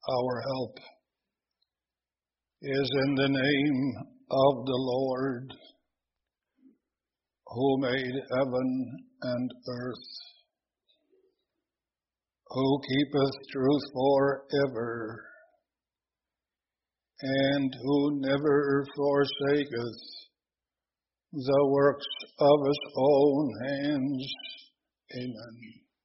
Our help is in the name of the Lord, who made heaven and earth, who keepeth truth forever, and who never forsaketh the works of his own hands. Amen.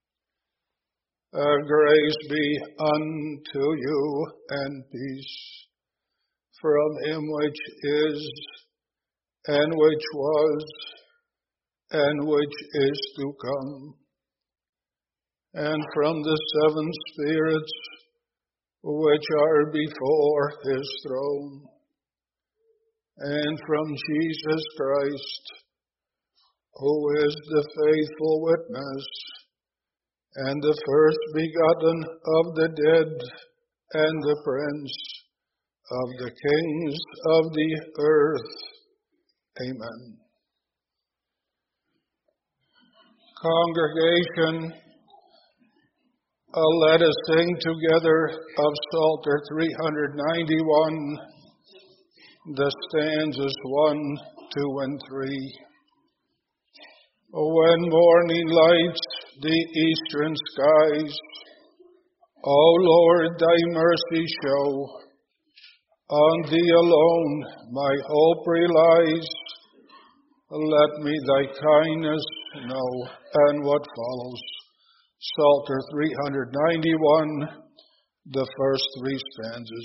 Grace be unto you and peace from him which is, and which was, and which is to come, and from the seven spirits which are before his throne, and from Jesus Christ, who is the faithful witness, and the first begotten of the dead, and the Prince of the kings of the earth. Amen. Congregation, let us sing together of Psalter 391, the stanzas 1, 2, and 3. When morning lights the eastern skies, O Lord, thy mercy show. On thee alone my hope relies. Let me thy kindness know. And what follows? Psalter 391, the first three stanzas.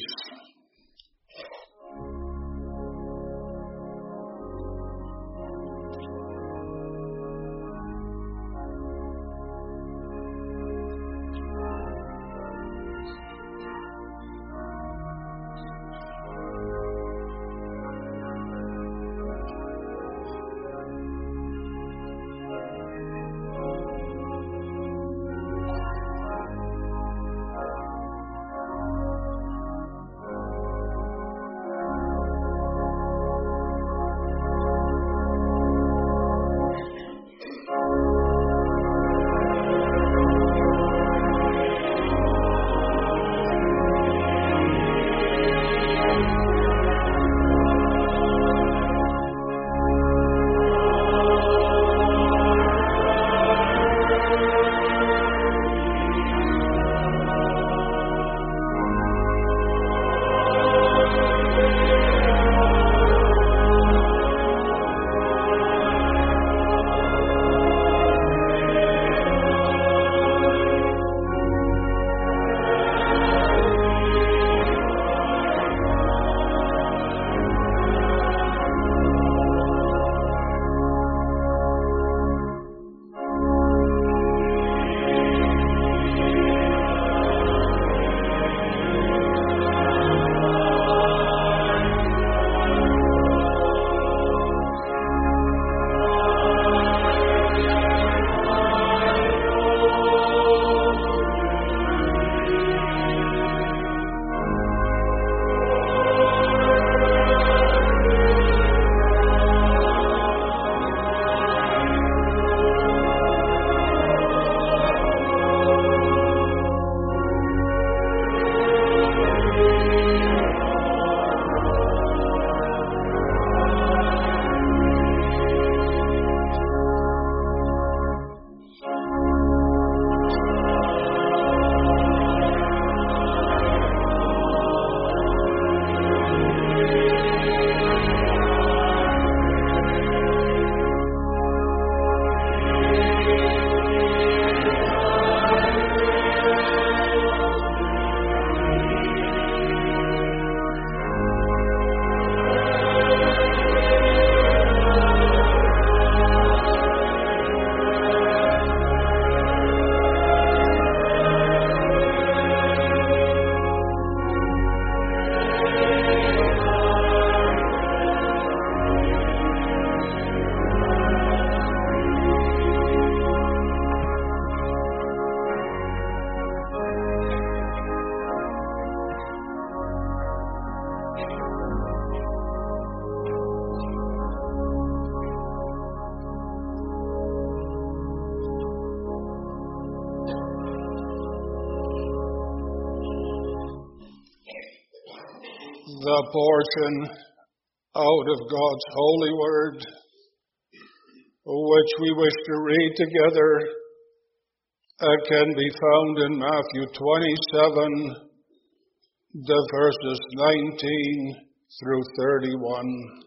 The portion out of God's holy word, which we wish to read together, can be found in Matthew 27, the verses 19 through 31.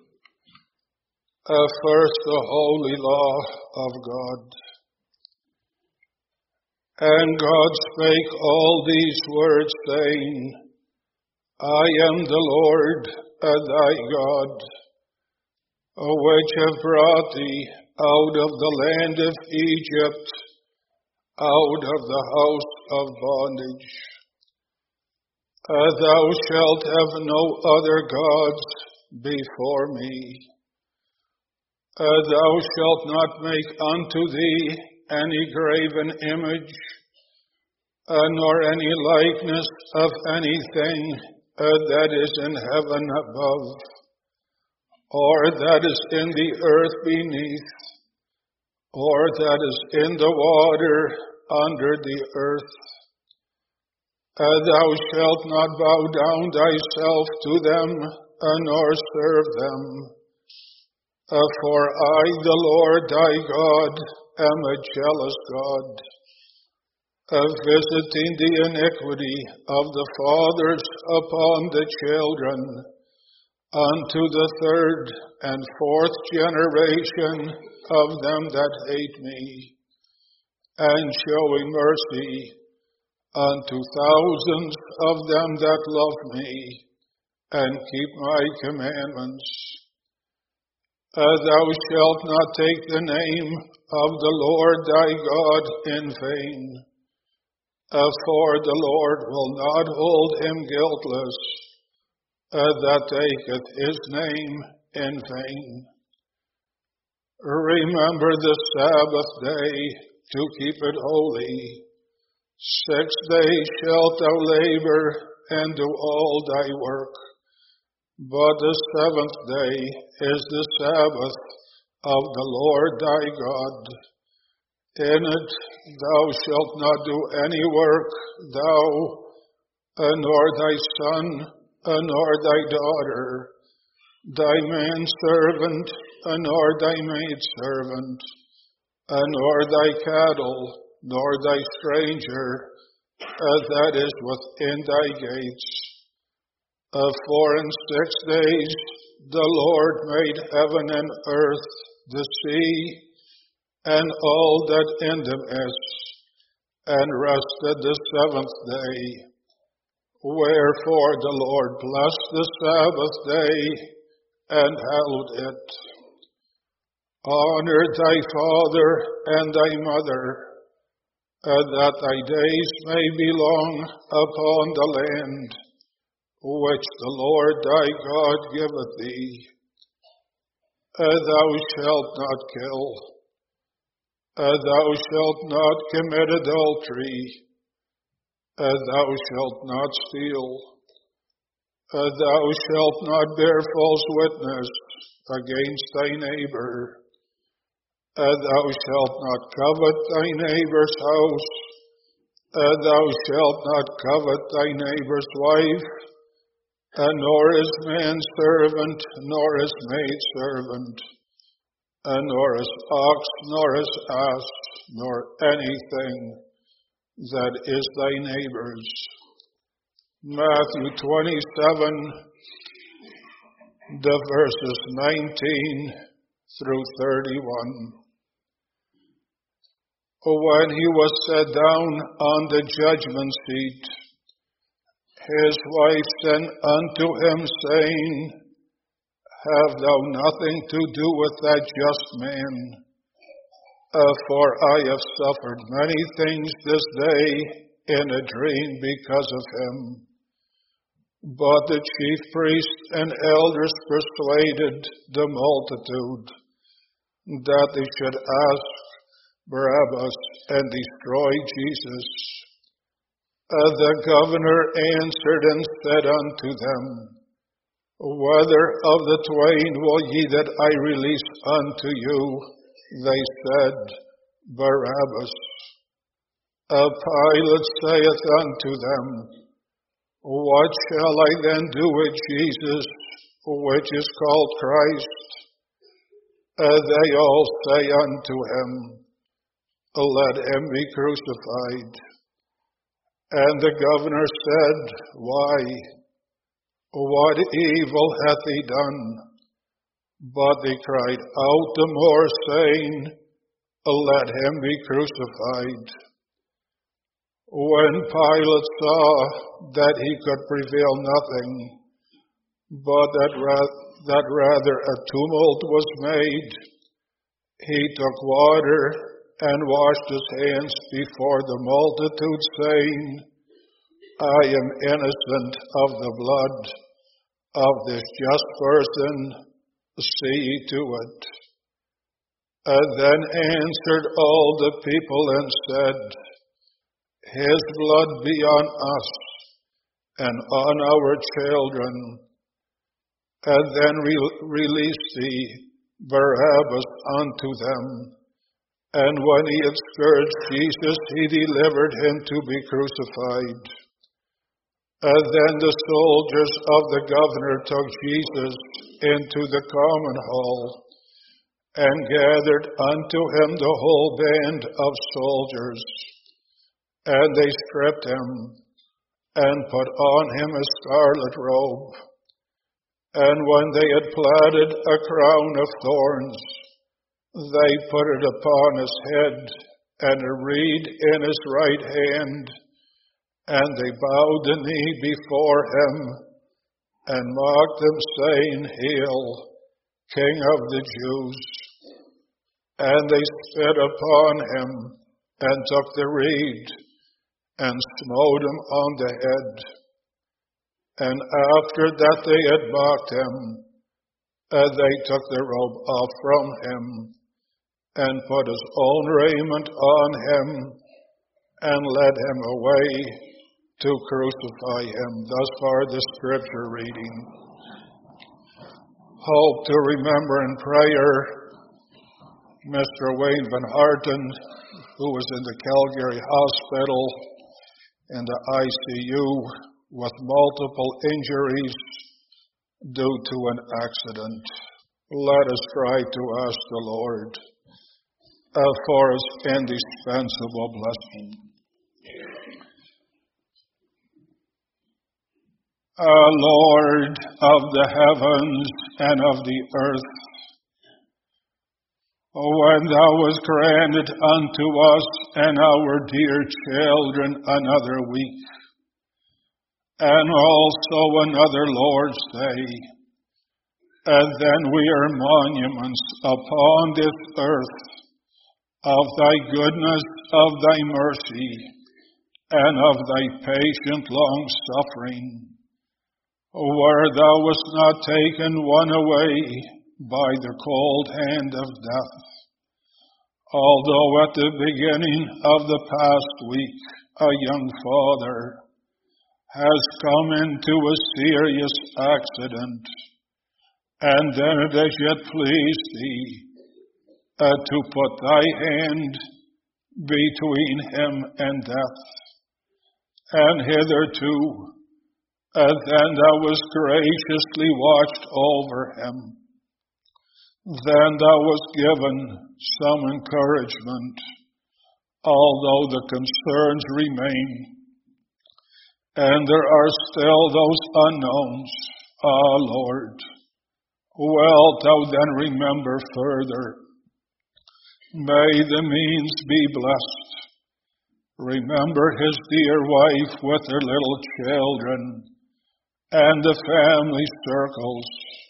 First, the holy law of God. And God spake all these words, saying, I am the Lord thy God, which have brought thee out of the land of Egypt, out of the house of bondage. Thou shalt have no other gods before me. Thou shalt not make unto thee any graven image, nor any likeness of anything that is in heaven above, or that is in the earth beneath, or that is in the water under the earth. Thou shalt not bow down thyself to them, nor serve them. For I, the Lord thy God, am a jealous God, visiting the iniquity of the fathers upon the children, unto the third and fourth generation of them that hate me, and showing mercy unto thousands of them that love me, and keep my commandments. Thou shalt not take the name of the Lord thy God in vain, for the Lord will not hold him guiltless that taketh his name in vain. Remember the Sabbath day to keep it holy. 6 days shalt thou labor and do all thy work, but the seventh day is the Sabbath of the Lord thy God. In it thou shalt not do any work, thou, nor thy son, nor thy daughter, thy manservant, nor thy maidservant, nor thy cattle, nor thy stranger that is within thy gates. For in 6 days the Lord made heaven and earth, the sea, and all that in them is, and rested the seventh day. Wherefore the Lord blessed the Sabbath day and hallowed it. Honor thy father and thy mother, that thy days may be long upon the land which the Lord thy God giveth thee. Thou shalt not kill. Thou shalt not commit adultery. Thou shalt not steal. Thou shalt not bear false witness against thy neighbor. Thou shalt not covet thy neighbor's house. Thou shalt not covet thy neighbor's wife, nor his manservant, nor his maidservant, nor his ox, nor his ass, nor anything that is thy neighbor's. Matthew 27, the verses 19 through 31. When he was set down on the judgment seat, his wife sent unto him, saying, Have thou nothing to do with that just man? For I have suffered many things this day in a dream because of him. But the chief priests and elders persuaded the multitude that they should ask Barabbas and destroy Jesus. The governor answered and said unto them, Whether of the twain will ye that I release unto you? They said, Barabbas. Pilate saith unto them, What shall I then do with Jesus, which is called Christ? They all say unto him, Let him be crucified. And the governor said, Why? What evil hath he done? But they cried out the more, saying, Let him be crucified. When Pilate saw that he could prevail nothing, but that rather a tumult was made, he took water and washed his hands before the multitude, saying, I am innocent of the blood of this just person, see ye to it. And then answered all the people and said, His blood be on us and on our children. And then released he Barabbas unto them. And when he had scourged Jesus, he delivered him to be crucified. And then the soldiers of the governor took Jesus into the common hall, and gathered unto him the whole band of soldiers. And they stripped him, and put on him a scarlet robe. And when they had platted a crown of thorns, they put it upon his head, and a reed in his right hand. And they bowed the knee before him, and mocked him, saying, Hail, King of the Jews. And they spit upon him, and took the reed, and smote him on the head. And after that they had mocked him, they took the robe off from him, and put his own raiment on him, and led him away to crucify him. Thus far the scripture reading. Hope to remember in prayer Mr. Wayne Van Harten, who was in the Calgary Hospital in the ICU with multiple injuries due to an accident. Let us try to ask the Lord for his indispensable blessing. Lord of the heavens and of the earth, when thou wast granted unto us and our dear children another week, and also another Lord's Day, and then we are monuments upon this earth of thy goodness, of thy mercy, and of thy patient long suffering, where thou wast not taken one away by the cold hand of death. Although at the beginning of the past week a young father has come into a serious accident, and then it has yet pleased thee to put thy hand between him and death. And hitherto, then thou wast graciously watched over him. Then thou wast given some encouragement, although the concerns remain, and there are still those unknowns. Ah, Lord, wilt thou then remember further? May the means be blessed. Remember his dear wife with her little children, and the family circles.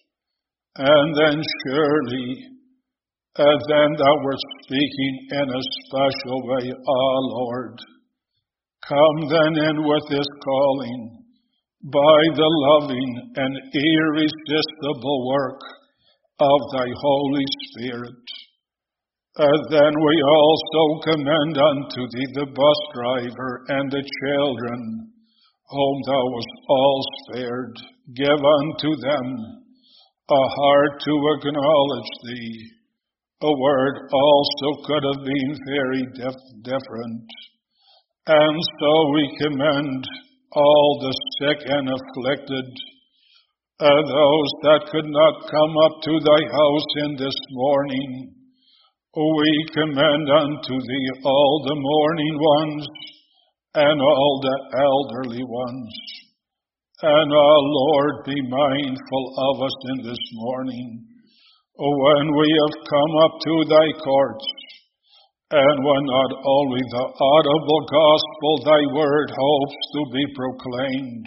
And then surely, then thou wert speaking in a special way. Ah, Lord, come then in with this calling by the loving and irresistible work of thy Holy Spirit. Then we also commend unto thee the bus driver and the children, whom thou wast all spared. Give unto them a heart to acknowledge thee. A word also could have been very different. And so we commend all the sick and afflicted, those that could not come up to thy house in this morning. We commend unto thee all the mourning ones and all the elderly ones. And, Lord, be mindful of us in this morning, when we have come up to thy courts, and when not only the audible gospel, thy word, hopes to be proclaimed,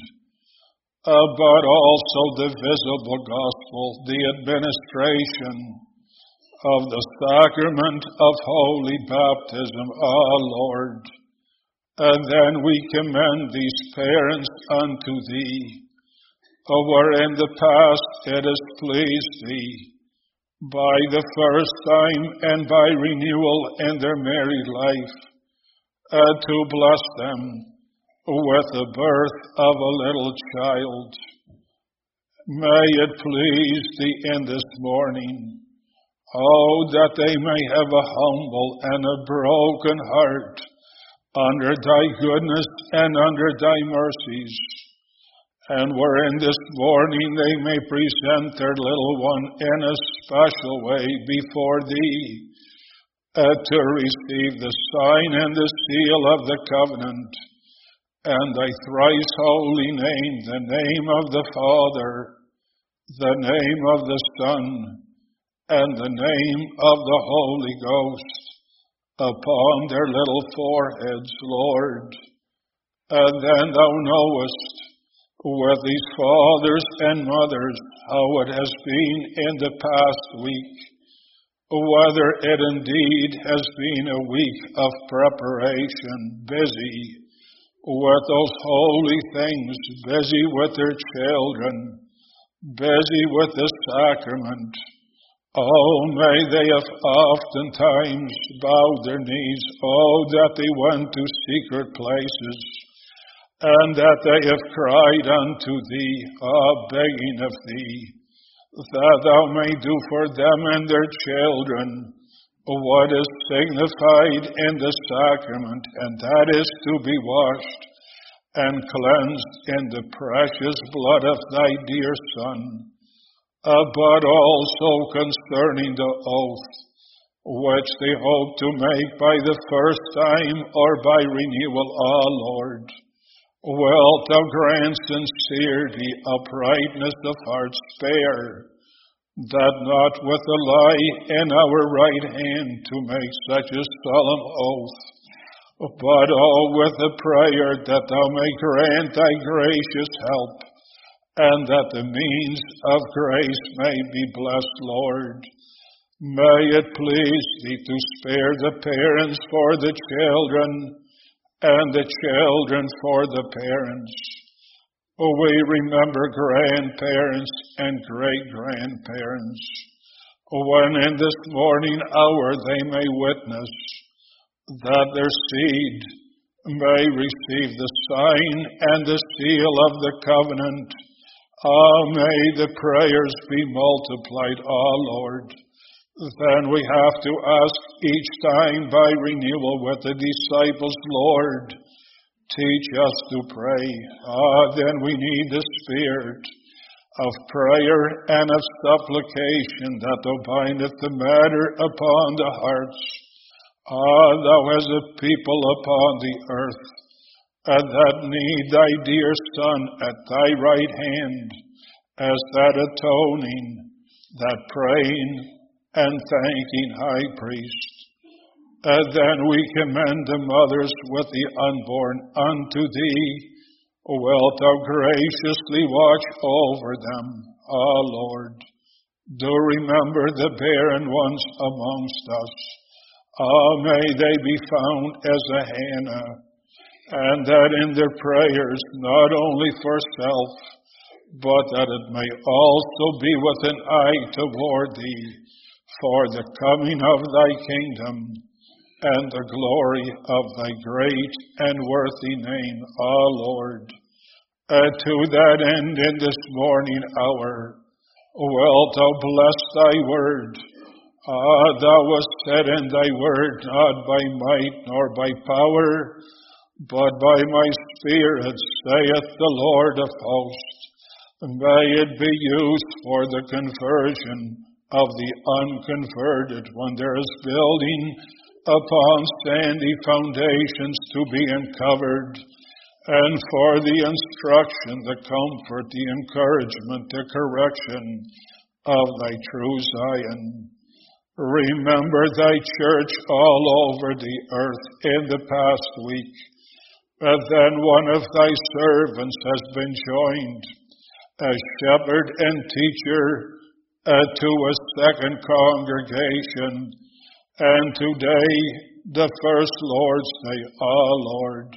but also the visible gospel, the administration of the sacrament of holy baptism, Lord. And then we commend these parents unto thee, where in the past it has pleased thee, by the first time and by renewal in their married life, to bless them with the birth of a little child. May it please thee in this morning, that they may have a humble and a broken heart under thy goodness and under thy mercies, and wherein this morning they may present their little one in a special way before thee, to receive the sign and the seal of the covenant, and thy thrice holy name, the name of the Father, the name of the Son, and the name of the Holy Ghost, upon their little foreheads, Lord. And then thou knowest with these fathers and mothers how it has been in the past week, whether it indeed has been a week of preparation, busy with those holy things, busy with their children, busy with the sacrament. May they have oftentimes bowed their knees, that they went to secret places, and that they have cried unto thee, begging of thee, that thou may do for them and their children what is signified in the sacrament, and that is to be washed and cleansed in the precious blood of thy dear Son. But also concerning the oath, which they hope to make by the first time or by renewal, Lord, wilt thou grant sincerity, uprightness of heart, spare, that not with a lie in our right hand to make such a solemn oath, but with a prayer that thou may grant thy gracious help, and that the means of grace may be blessed, Lord. May it please thee to spare the parents for the children, and the children for the parents. We remember grandparents and great-grandparents, when in this morning hour they may witness that their seed may receive the sign and the seal of the covenant. May the prayers be multiplied, Lord. Then we have to ask each time by renewal with the disciples, Lord, teach us to pray. Then we need the spirit of prayer and of supplication that bindeth the matter upon the hearts. Thou as a people upon the earth, and that need thy dear Son at thy right hand, as that atoning, that praying and thanking high priest. And then we commend the mothers with the unborn unto thee. Wilt thou graciously watch over them, Lord. Do remember the barren ones amongst us. May they be found as a Hannah, and that in their prayers, not only for self, but that it may also be with an eye toward thee, for the coming of thy kingdom, and the glory of thy great and worthy name, Lord. To that end, in this morning hour, wilt thou bless thy word. Thou hast said in thy word, not by might nor by power, but by my Spirit, saith the Lord of hosts. May it be used for the conversion of the unconverted when there is building upon sandy foundations to be uncovered, and for the instruction, the comfort, the encouragement, the correction of thy true Zion. Remember thy church all over the earth in the past week. But then one of thy servants has been joined as shepherd and teacher to a second congregation. And today the first Lord's Day, Lord,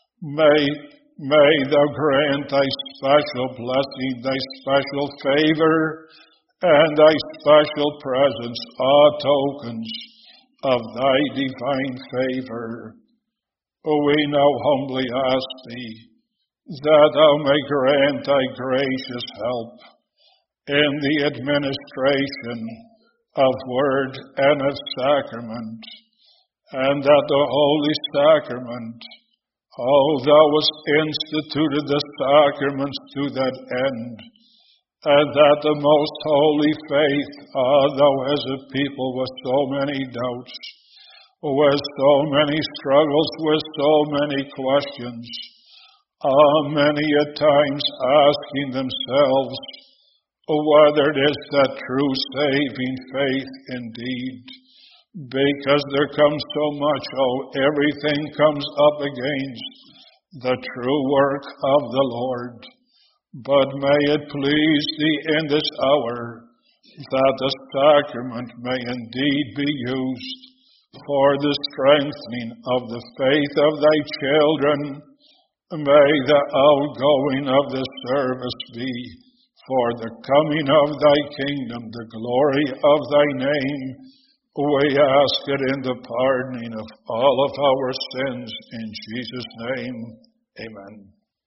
may thou grant thy special blessing, thy special favor, and thy special presence, tokens of thy divine favor. We now humbly ask thee that thou may grant thy gracious help in the administration of word and of sacrament, and that the holy sacrament, thou hast instituted the sacraments to that end, and that the most holy faith, thou as a people with so many doubts, with so many struggles, with so many questions, many at times asking themselves whether it is that true saving faith indeed, because there comes so much, everything comes up against the true work of the Lord. But may it please thee in this hour that the sacrament may indeed be used for the strengthening of the faith of thy children. May the outgoing of the service be for the coming of thy kingdom, the glory of thy name. We ask it in the pardoning of all of our sins. In Jesus' name, amen.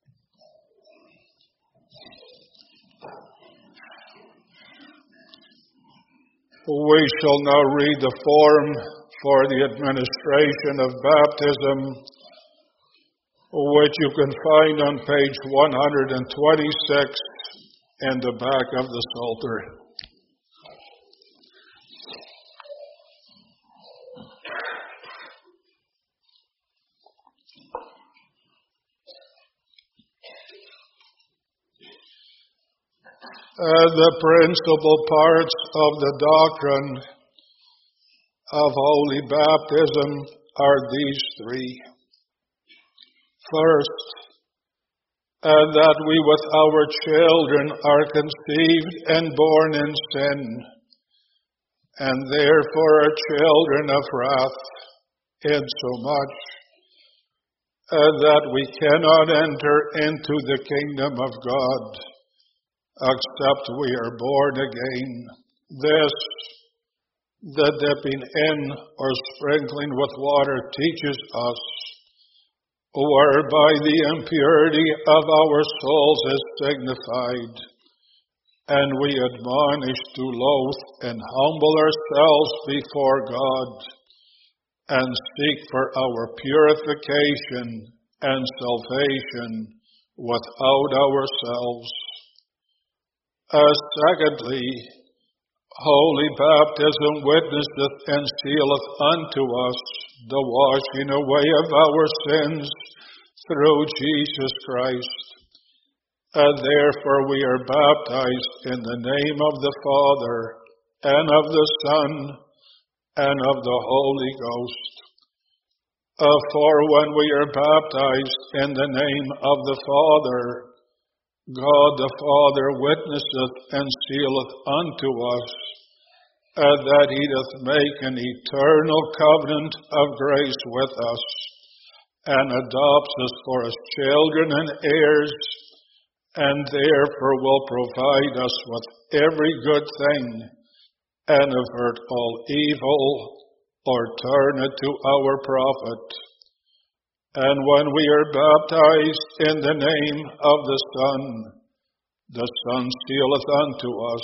We shall now read the form for the administration of baptism, which you can find on page 126 in the back of the Psalter. The principal parts of the doctrine of holy baptism are these three. First, that we with our children are conceived and born in sin, and therefore are children of wrath, insomuch that we cannot enter into the kingdom of God except we are born again. This, the dipping in or sprinkling with water teaches us, whereby the impurity of our souls is signified, and we admonish to loathe and humble ourselves before God, and seek for our purification and salvation without ourselves. Secondly, holy baptism witnesseth and sealeth unto us the washing away of our sins through Jesus Christ. And therefore we are baptized in the name of the Father, and of the Son, and of the Holy Ghost. For when we are baptized in the name of the Father, God the Father witnesseth and sealeth unto us that he doth make an eternal covenant of grace with us, and adopts us for his children and heirs, and therefore will provide us with every good thing, and avert all evil, or turn it to our profit. And when we are baptized in the name of the Son sealeth unto us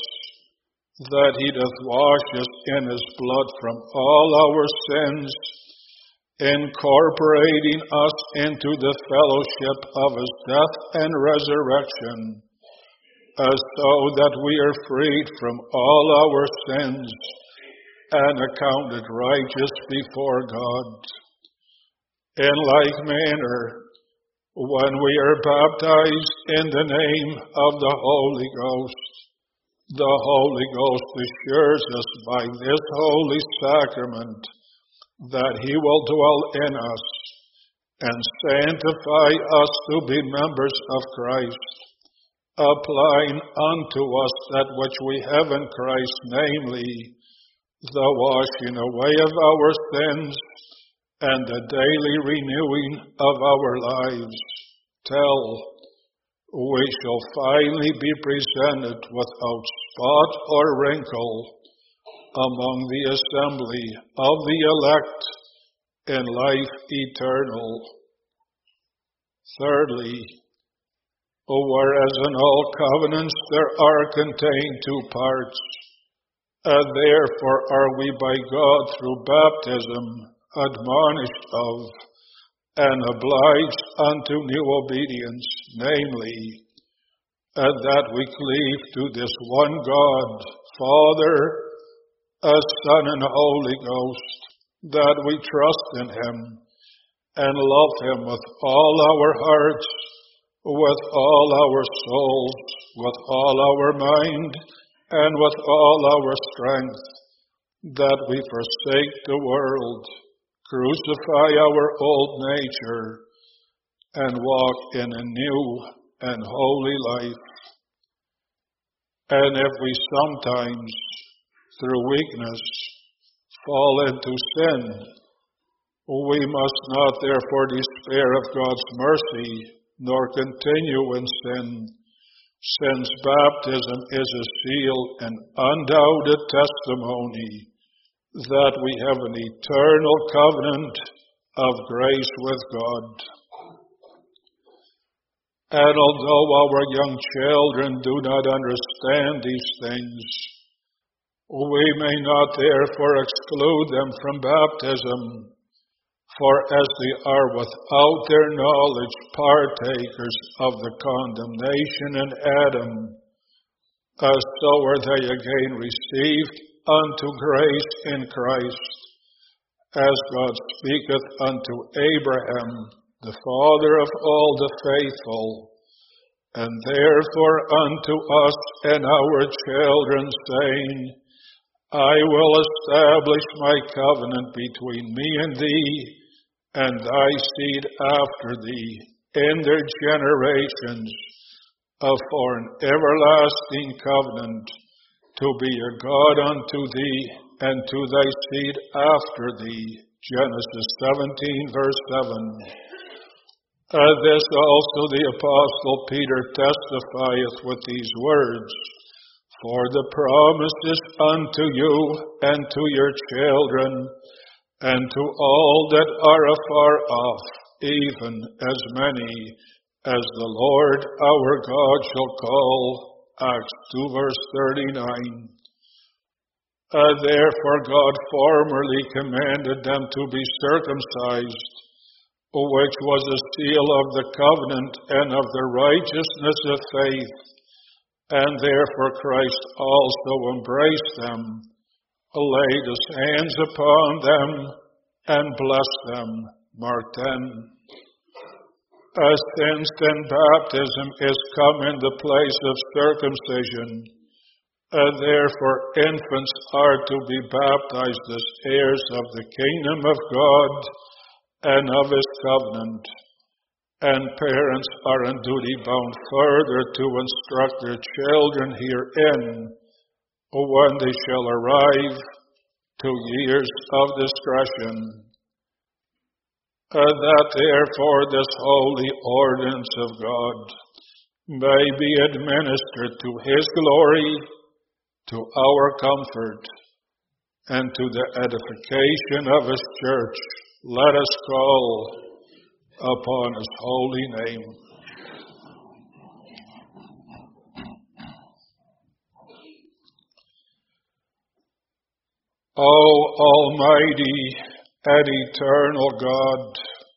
that he doth wash us in his blood from all our sins, incorporating us into the fellowship of his death and resurrection, so that we are freed from all our sins and accounted righteous before God. In like manner, when we are baptized in the name of the Holy Ghost, the Holy Ghost assures us by this holy sacrament that he will dwell in us and sanctify us to be members of Christ, applying unto us that which we have in Christ, namely, the washing away of our sins and the daily renewing of our lives, till we shall finally be presented without spot or wrinkle among the assembly of the elect in life eternal. Thirdly, whereas in all covenants there are contained two parts, therefore are we by God through baptism admonished of and obliged unto new obedience, namely, that we cleave to this one God, Father, Son, and Holy Ghost, that we trust in him and love him with all our hearts, with all our souls, with all our mind, and with all our strength, that we forsake the world, crucify our old nature, and walk in a new and holy life. And if we sometimes, through weakness, fall into sin, we must not therefore despair of God's mercy, nor continue in sin, since baptism is a seal and undoubted testimony that we have an eternal covenant of grace with God. And although our young children do not understand these things, we may not therefore exclude them from baptism, for as they are without their knowledge partakers of the condemnation in Adam, so are they again received unto grace in Christ, as God speaketh unto Abraham, the father of all the faithful, and therefore unto us and our children, saying, I will establish my covenant between me and thee, and thy seed after thee, in their generations, for an everlasting covenant, to be a God unto thee, and to thy seed after thee. Genesis 17, verse 7. This also the Apostle Peter testifieth with these words, For the promise is unto you, and to your children, and to all that are afar off, even as many as the Lord our God shall call. Acts 2, verse 39. Therefore God formerly commanded them to be circumcised, which was a seal of the covenant and of the righteousness of faith. And therefore Christ also embraced them, laid his hands upon them, and blessed them. Mark 10. Since then baptism is come in the place of circumcision, therefore infants are to be baptized as heirs of the kingdom of God and of his covenant. And parents are in duty bound further to instruct their children herein, when they shall arrive to years of discretion. That therefore this holy ordinance of God may be administered to his glory, to our comfort, and to the edification of his church, let us call upon his holy name. O Almighty and eternal God,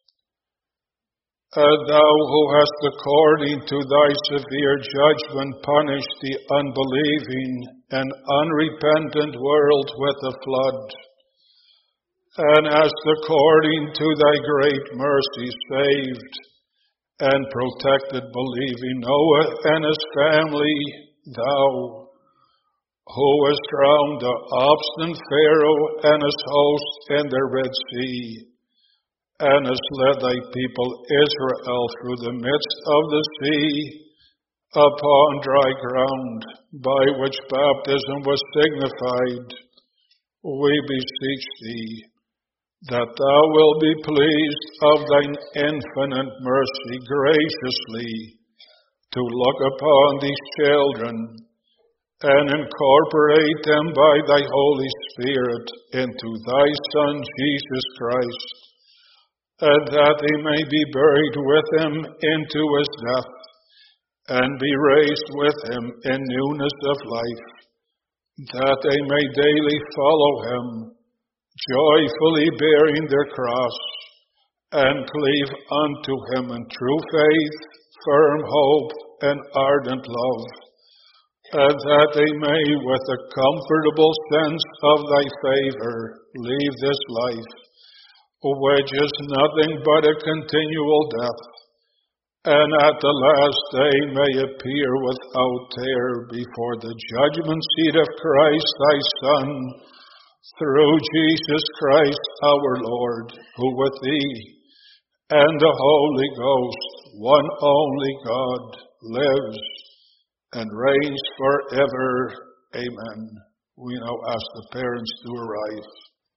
thou who hast according to thy severe judgment punished the unbelieving and unrepentant world with a flood, and hast according to thy great mercy saved and protected believing Noah and his family, thou who hast drowned the obstinate Pharaoh and his host in the Red Sea, and hast led thy people Israel through the midst of the sea upon dry ground, by which baptism was signified, we beseech thee that thou wilt be pleased of thine infinite mercy graciously to look upon these children and incorporate them by thy Holy Spirit into thy Son Jesus Christ, and that they may be buried with him into his death, and be raised with him in newness of life, that they may daily follow him, joyfully bearing their cross, and cleave unto him in true faith, firm hope, and ardent love, and that they may with a comfortable sense of thy favor leave this life, which is nothing but a continual death, and at the last day may appear without tear before the judgment seat of Christ thy Son, through Jesus Christ our Lord, who with thee and the Holy Ghost, one only God, lives and reigns forever. Amen. We now ask the parents to arrive.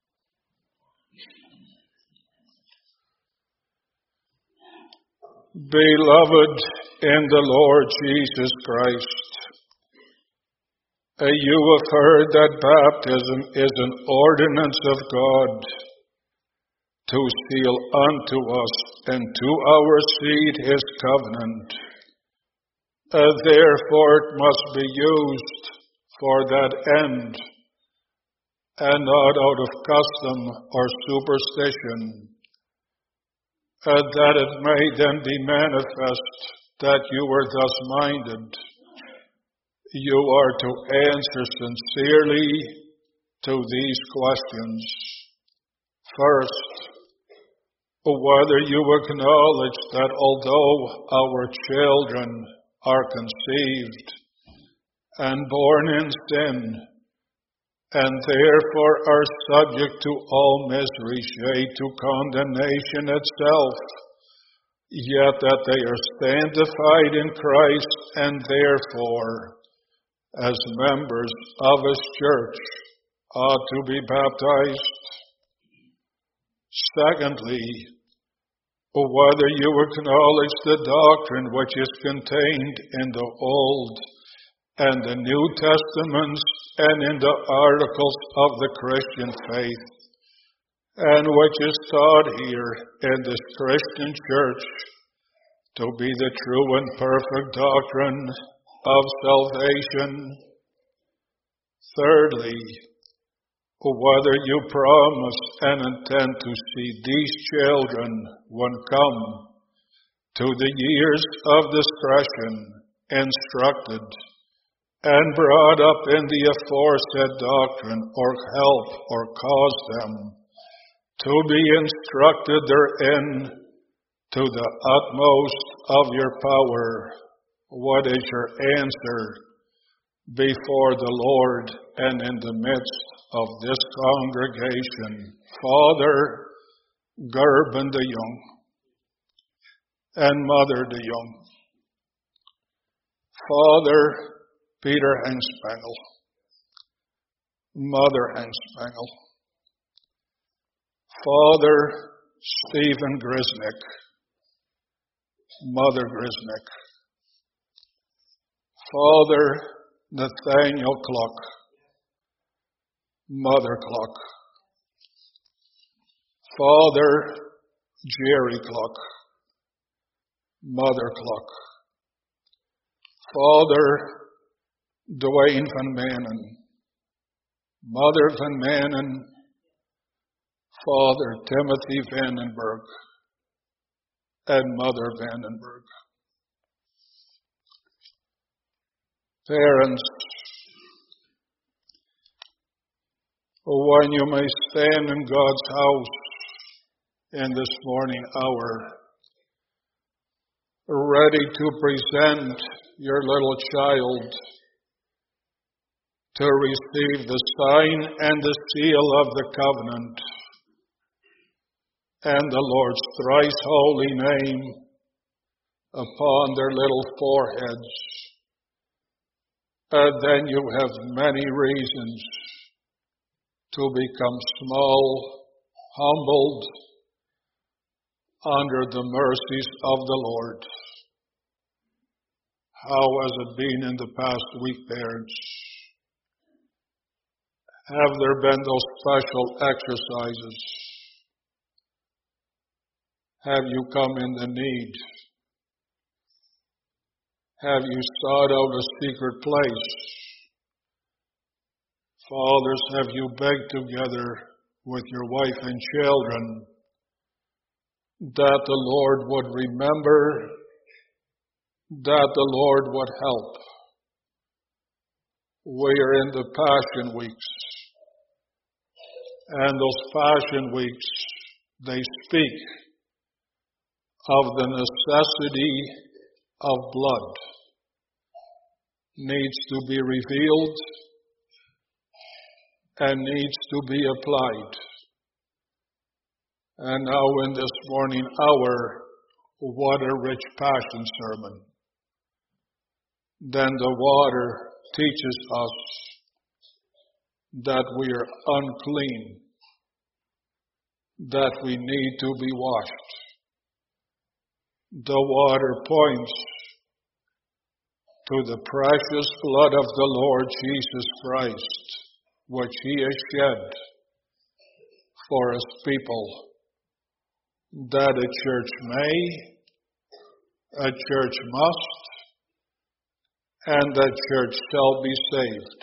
Beloved in the Lord Jesus Christ, you have heard that baptism is an ordinance of God to seal unto us and to our seed his covenant. Therefore it must be used for that end, and not out of custom or superstition, that it may then be manifest that you were thus minded. You are to answer sincerely to these questions. First, whether you acknowledge that although our children are conceived and born in sin, and therefore are subject to all misery, yea, to condemnation itself, yet that they are sanctified in Christ, and therefore, as members of his church, ought to be baptized. Secondly, whether you acknowledge the doctrine which is contained in the Old and the New Testaments and in the articles of the Christian faith, and which is taught here in this Christian church to be the true and perfect doctrine of salvation. Thirdly, whether you promise and intend to see these children, when come to the years of discretion, instructed and brought up in the aforesaid doctrine, or help or cause them to be instructed therein to the utmost of your power. What is your answer before the Lord and in the midst of this congregation? Father Gerben de Jong and Mother de Jong, Father Peter Hengspengel, Mother Hengspengel, Father Stephen Grisnick, Mother Grisnick, Father Nathaniel Cluck, Mother Cluck, Father Jerry Cluck, Mother Cluck, Father Dwayne Van Manen, Mother Van Manen, Father Timothy Vandenberg and Mother Vandenberg. Parents, when you may stand in God's house in this morning hour, ready to present your little child to receive the sign and the seal of the covenant and the Lord's thrice holy name upon their little foreheads, and then you have many reasons to become small, humbled under the mercies of the Lord. How has it been in the past week, parents? Have there been those special exercises? Have you come in the need? Have you sought out a secret place? Fathers, have you begged together with your wife and children that the Lord would remember, that the Lord would help? We are in the Passion Weeks, and those Passion Weeks, they speak of the necessity of blood needs to be revealed and needs to be applied. And now in this morning hour, what a rich Passion sermon. Then the water teaches us that we are unclean, that we need to be washed. The water points to the precious blood of the Lord Jesus Christ, which He has shed for His people, that a church may, a church must, and that church shall be saved.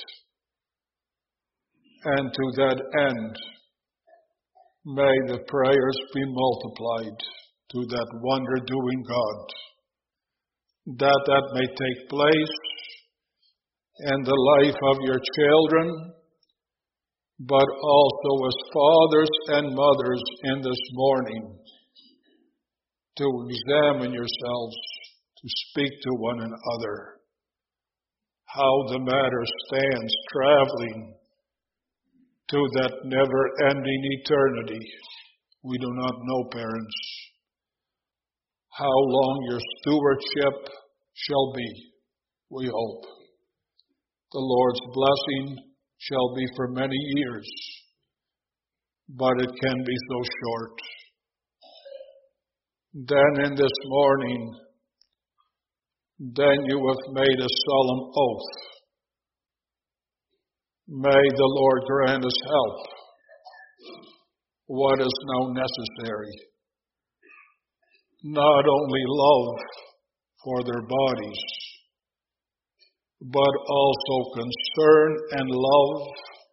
And to that end, may the prayers be multiplied to that wonder-doing God, that may take place in the life of your children, but also as fathers and mothers in this morning, to examine yourselves, to speak to one another, how the matter stands traveling to that never-ending eternity. We do not know, parents, how long your stewardship shall be. We hope the Lord's blessing shall be for many years, but it can be so short. Then in this morning, then you have made a solemn oath. May the Lord grant us help. What is now necessary? Not only love for their bodies, but also concern and love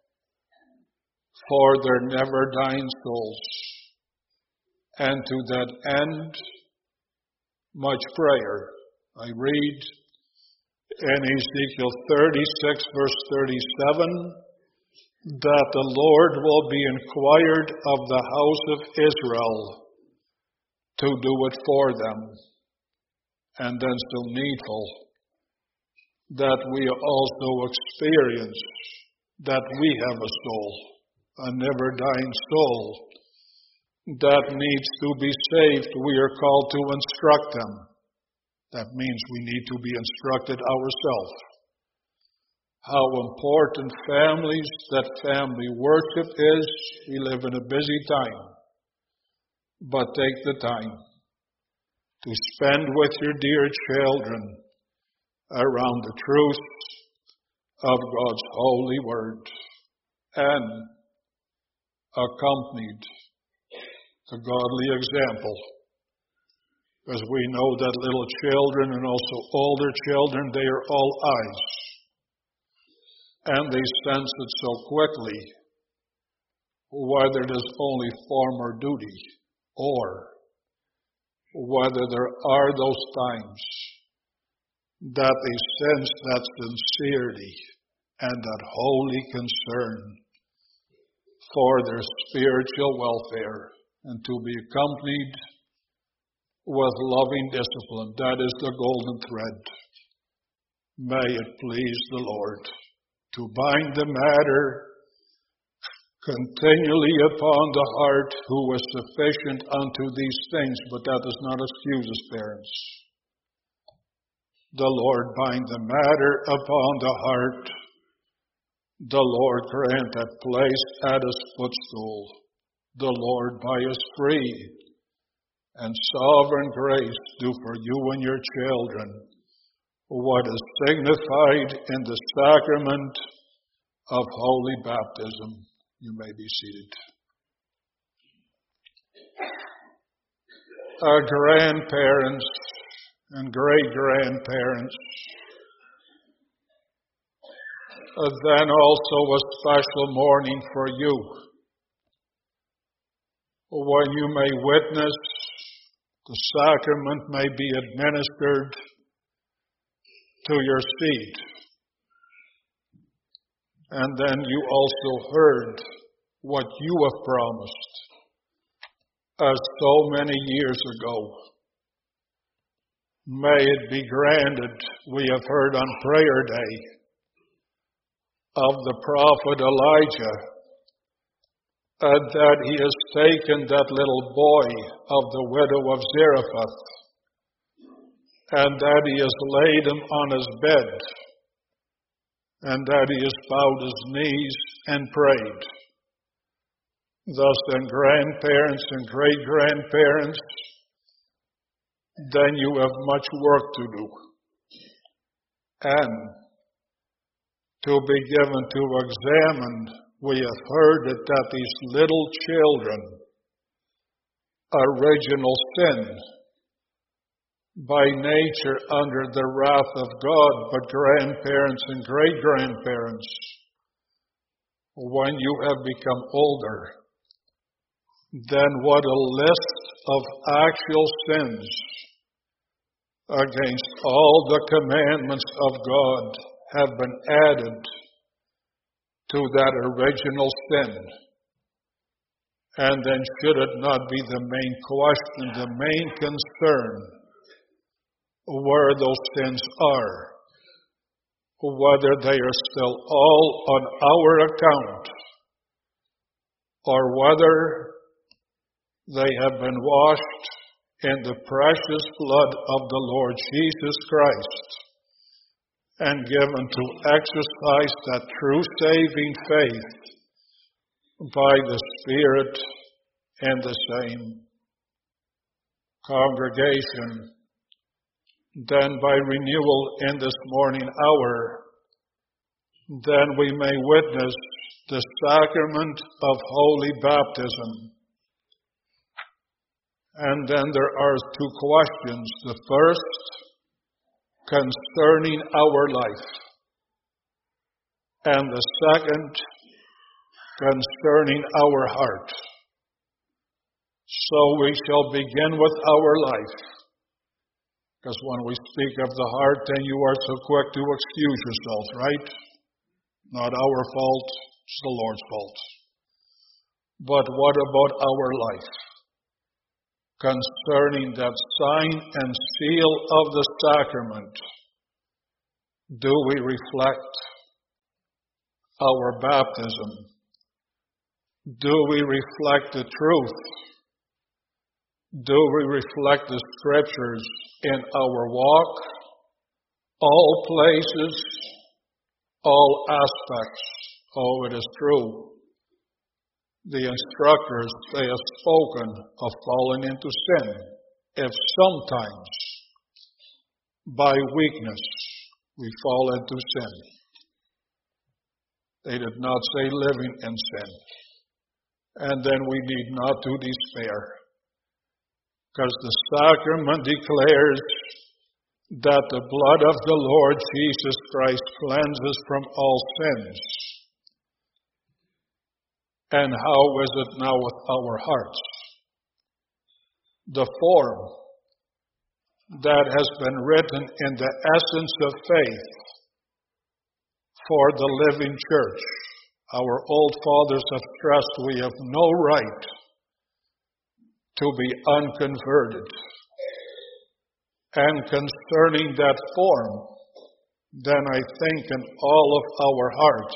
for their never-dying souls. And to that end, much prayer. I read in Ezekiel 36, verse 37, that the Lord will be inquired of the house of Israel to do it for them. And then still needful that we also experience that we have a soul, a never-dying soul, that needs to be saved. We are called to instruct them. That means we need to be instructed ourselves. How important family worship is. We live in a busy time. But take the time to spend with your dear children around the truth of God's holy word, and accompanied the godly example. Because we know that little children and also older children, they are all eyes. And they sense it so quickly whether it is only form or duty, or whether there are those times that they sense that sincerity and that holy concern for their spiritual welfare and to be accompanied with loving discipline. That is the golden thread. May it please the Lord to bind the matter continually upon the heart, who is sufficient unto these things, but that does not excuse us, parents. The Lord bind the matter upon the heart. The Lord grant that place at his footstool. The Lord by his free and sovereign grace do for you and your children what is signified in the sacrament of holy baptism. You may be seated. Our grandparents and great-grandparents, then also a special morning for you, when you may witness the sacrament may be administered to your seat. And then you also heard what you have promised as so many years ago. May it be granted, we have heard on prayer day of the prophet Elijah, that he has taken that little boy of the widow of Zarephath, and that he has laid him on his bed, and that he has bowed his knees and prayed. Thus then, grandparents and great-grandparents, then you have much work to do. And to be given to examine, we have heard that these little children, original sin, by nature under the wrath of God, but grandparents and great-grandparents, when you have become older, then what a list of actual sins against all the commandments of God have been added to that original sin. And then should it not be the main question, the main concern, where those sins are, whether they are still all on our account, or whether they have been washed in the precious blood of the Lord Jesus Christ and given to exercise that true saving faith by the Spirit and the same. Congregation, then by renewal in this morning hour, then we may witness the sacrament of holy baptism. And then there are two questions. The first, concerning our life. And the second, concerning our heart. So we shall begin with our life. Because when we speak of the heart, then you are so quick to excuse yourselves, right? Not our fault, it's the Lord's fault. But what about our life? Concerning that sign and seal of the sacrament, do we reflect our baptism? Do we reflect the truth? Do we reflect the Scriptures in our walk? All places, all aspects. Oh, it is true. The instructors, they have spoken of falling into sin. If sometimes, by weakness, we fall into sin. They did not say living in sin. And then we need not to despair. Because the sacrament declares that the blood of the Lord Jesus Christ cleanses from all sins. And how is it now with our hearts? The form that has been written in the essence of faith for the living church. Our old fathers have stressed we have no right to be unconverted. And concerning that form, then I think in all of our hearts,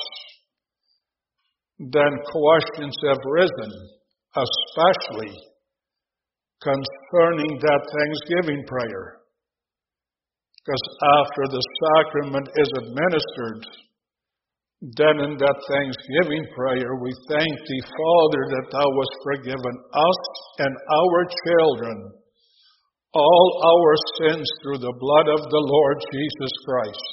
then questions have risen, especially concerning that Thanksgiving prayer. Because after the sacrament is administered, then in that Thanksgiving prayer we thank thee, Father, that thou hast forgiven us and our children all our sins through the blood of the Lord Jesus Christ.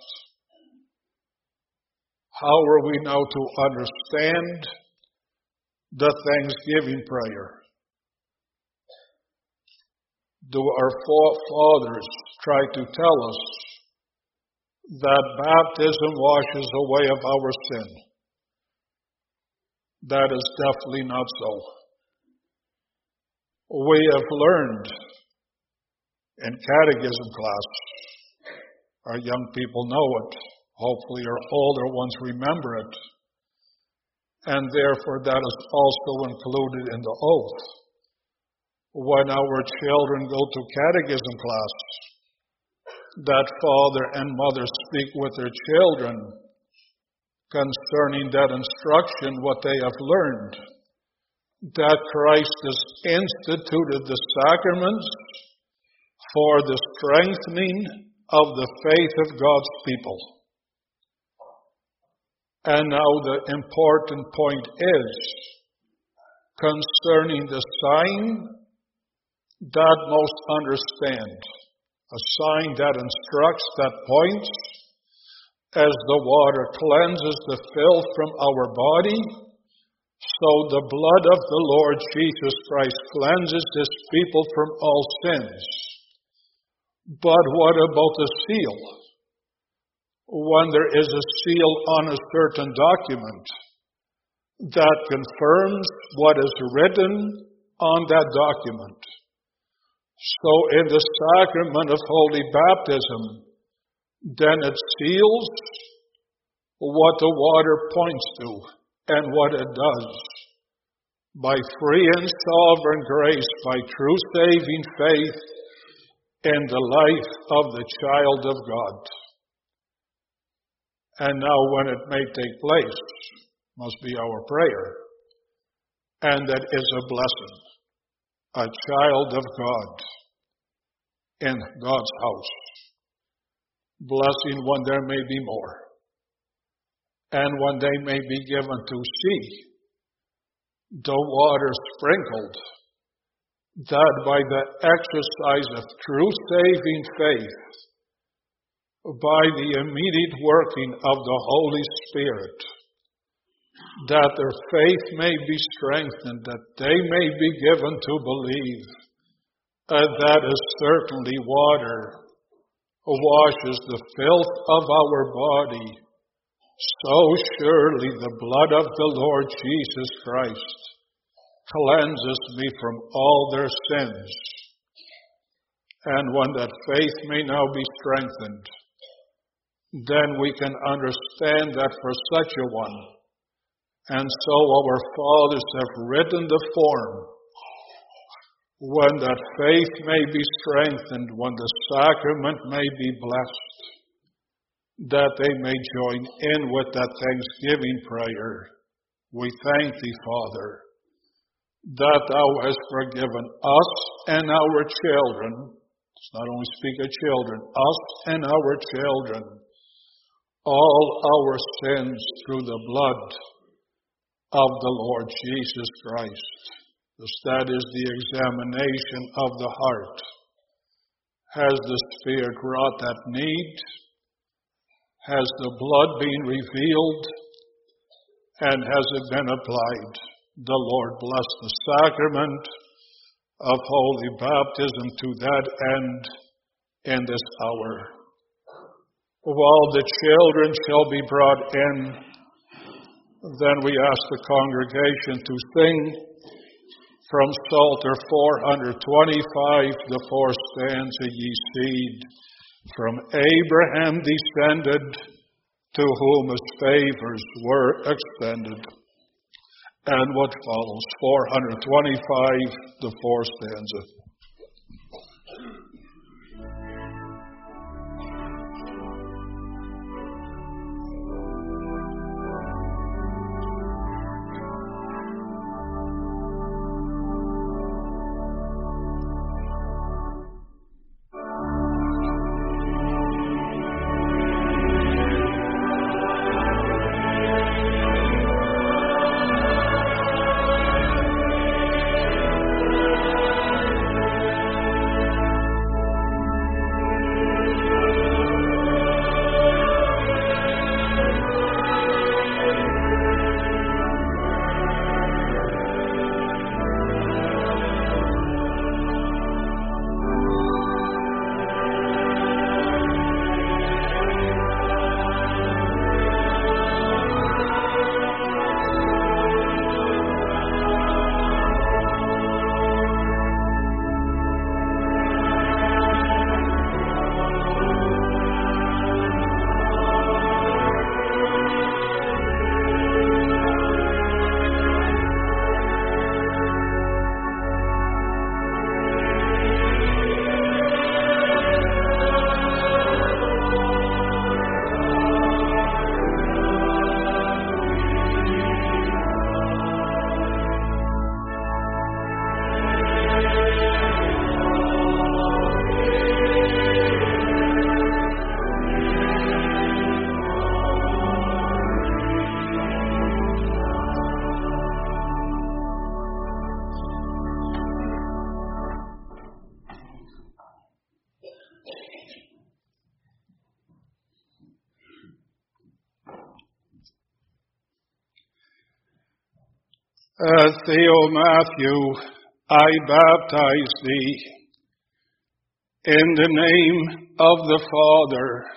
How are we now to understand the Thanksgiving prayer? Do our forefathers try to tell us that baptism washes away of our sin? That is definitely not so. We have learned in catechism class, our young people know it, hopefully our older ones remember it, and therefore that is also included in the oath. When our children go to catechism class, that father and mother speak with their children concerning that instruction, what they have learned, that Christ has instituted the sacraments for the strengthening of the faith of God's people. And now the important point is concerning the sign that most understand, a sign that instructs, that points, as the water cleanses the filth from our body, so the blood of the Lord Jesus Christ cleanses his people from all sins. But what about the seal? When there is a seal on a certain document that confirms what is written on that document. So in the sacrament of holy baptism, then it seals what the water points to and what it does. By free and sovereign grace, by true saving faith in the life of the child of God. And now when it may take place, must be our prayer. And that is a blessing. A child of God in God's house. Blessing when there may be more. And when they may be given to see the water sprinkled, that by the exercise of true saving faith, by the immediate working of the Holy Spirit, that their faith may be strengthened, that they may be given to believe. And that is certainly water washes the filth of our body. So surely the blood of the Lord Jesus Christ cleanses me from all their sins. And when that faith may now be strengthened, then we can understand that for such a one. And so our fathers have written the form, when that faith may be strengthened, when the sacrament may be blessed, that they may join in with that thanksgiving prayer. We thank thee, Father, that thou hast forgiven us and our children. Let's not only speak of children, us and our children, all our sins through the blood of the Lord Jesus Christ. Thus that is the examination of the heart. Has the Spirit wrought that need? Has the blood been revealed? And has it been applied? The Lord bless the sacrament of holy baptism to that end in this hour. While the children shall be brought in, Then we ask the congregation to sing from Psalter 425, the fourth stanza, Ye seed from Abraham descended, to whom his favors were extended. And what follows, 425, the fourth stanza. Theo Matthew, I baptize thee in the name of the Father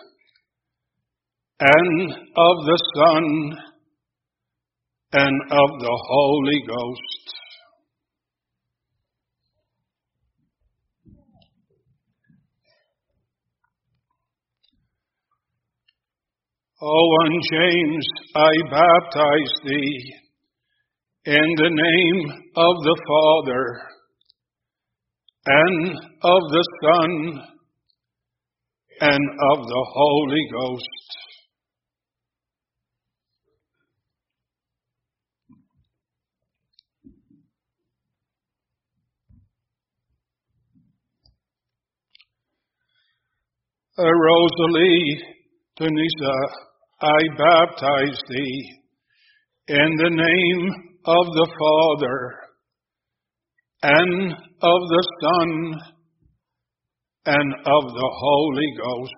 and of the Son and of the Holy Ghost. Owen James, I baptize thee in the name of the Father and of the Son and of the Holy Ghost. Rosalie Denisa, I baptize thee in the name of the Father and of the Son and of the Holy Ghost.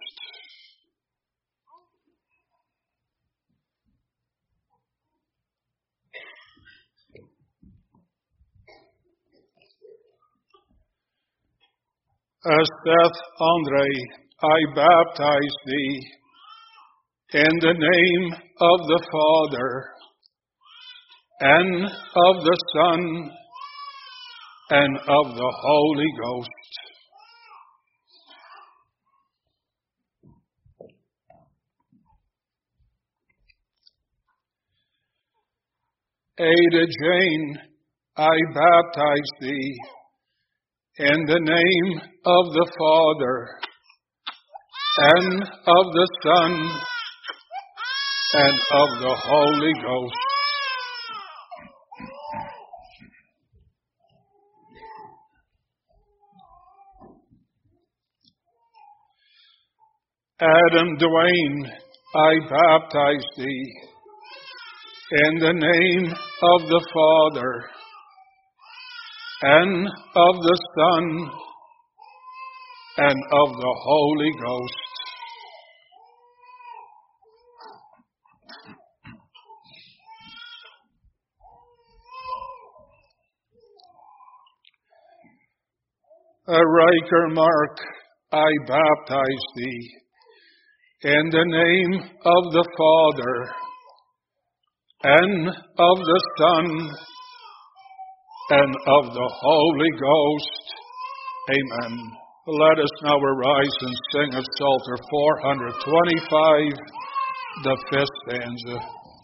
Seth Andre, I baptize thee in the name of the Father and of the Son and of the Holy Ghost. Ada Jane, I baptize thee in the name of the Father and of the Son and of the Holy Ghost. Adam Dwayne, I baptize thee in the name of the Father and of the Son and of the Holy Ghost. Riker Mark, I baptize thee in the name of the Father and of the Son, and of the Holy Ghost. Amen. Let us now arise and sing of Psalter 425, the 5th stanza.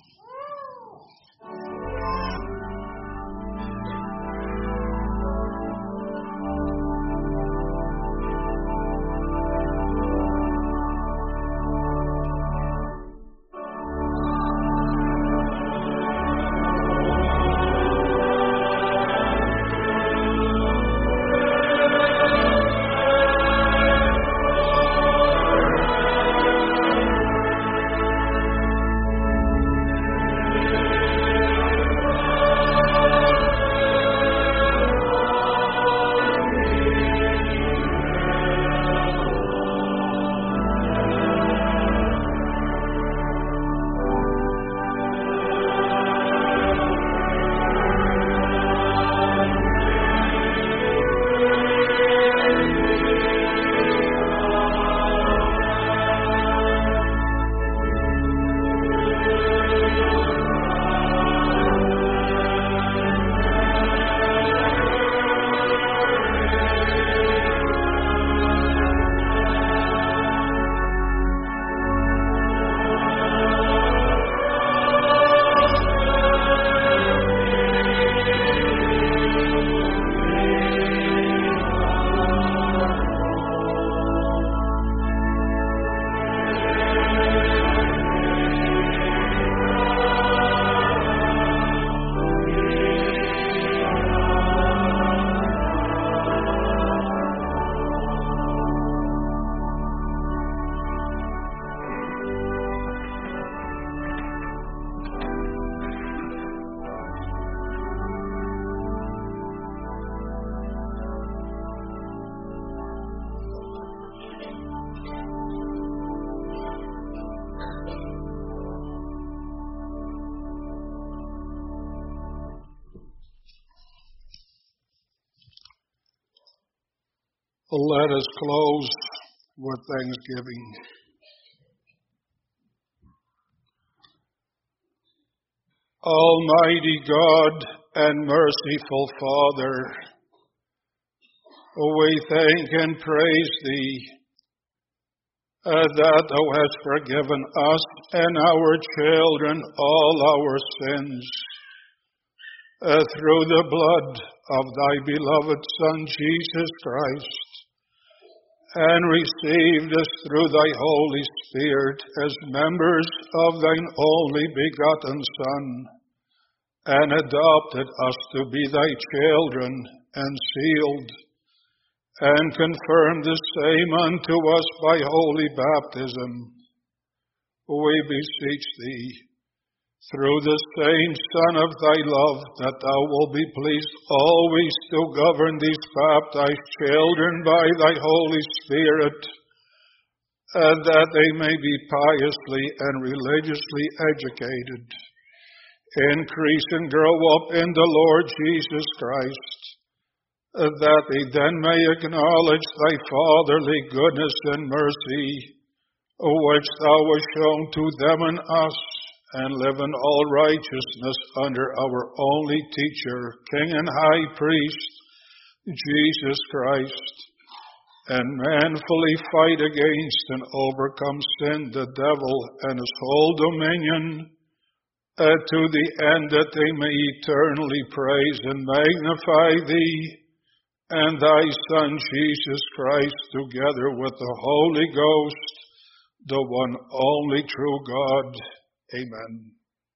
Let us close with thanksgiving. Almighty God and merciful Father, we thank and praise Thee that Thou hast forgiven us and our children all our sins through the blood of Thy beloved Son, Jesus Christ, and received us through Thy Holy Spirit as members of Thine only begotten Son, and adopted us to be Thy children, and sealed, and confirmed the same unto us by holy baptism. We beseech Thee, through the same Son of Thy love, that Thou wilt be pleased always to govern these baptized children by Thy Holy Spirit, and that they may be piously and religiously educated, increase and grow up in the Lord Jesus Christ, that they then may acknowledge Thy fatherly goodness and mercy, which Thou hast shown to them and us, and live in all righteousness under our only teacher, King and High Priest, Jesus Christ, and manfully fight against and overcome sin, the devil, and his whole dominion, to the end that they may eternally praise and magnify Thee and Thy Son, Jesus Christ, together with the Holy Ghost, the one only true God. Amen.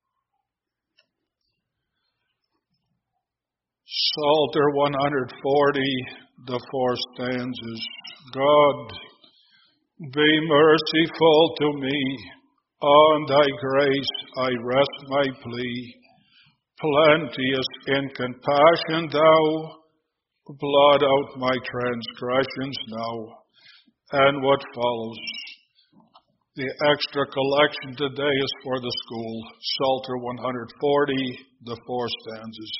Psalter 140, the 4 stanzas. God, be merciful to me. On Thy grace I rest my plea. Plenteous in compassion Thou, blot out my transgressions now. And what follows? The extra collection today is for the school. Psalter 140, the 4 stanzas.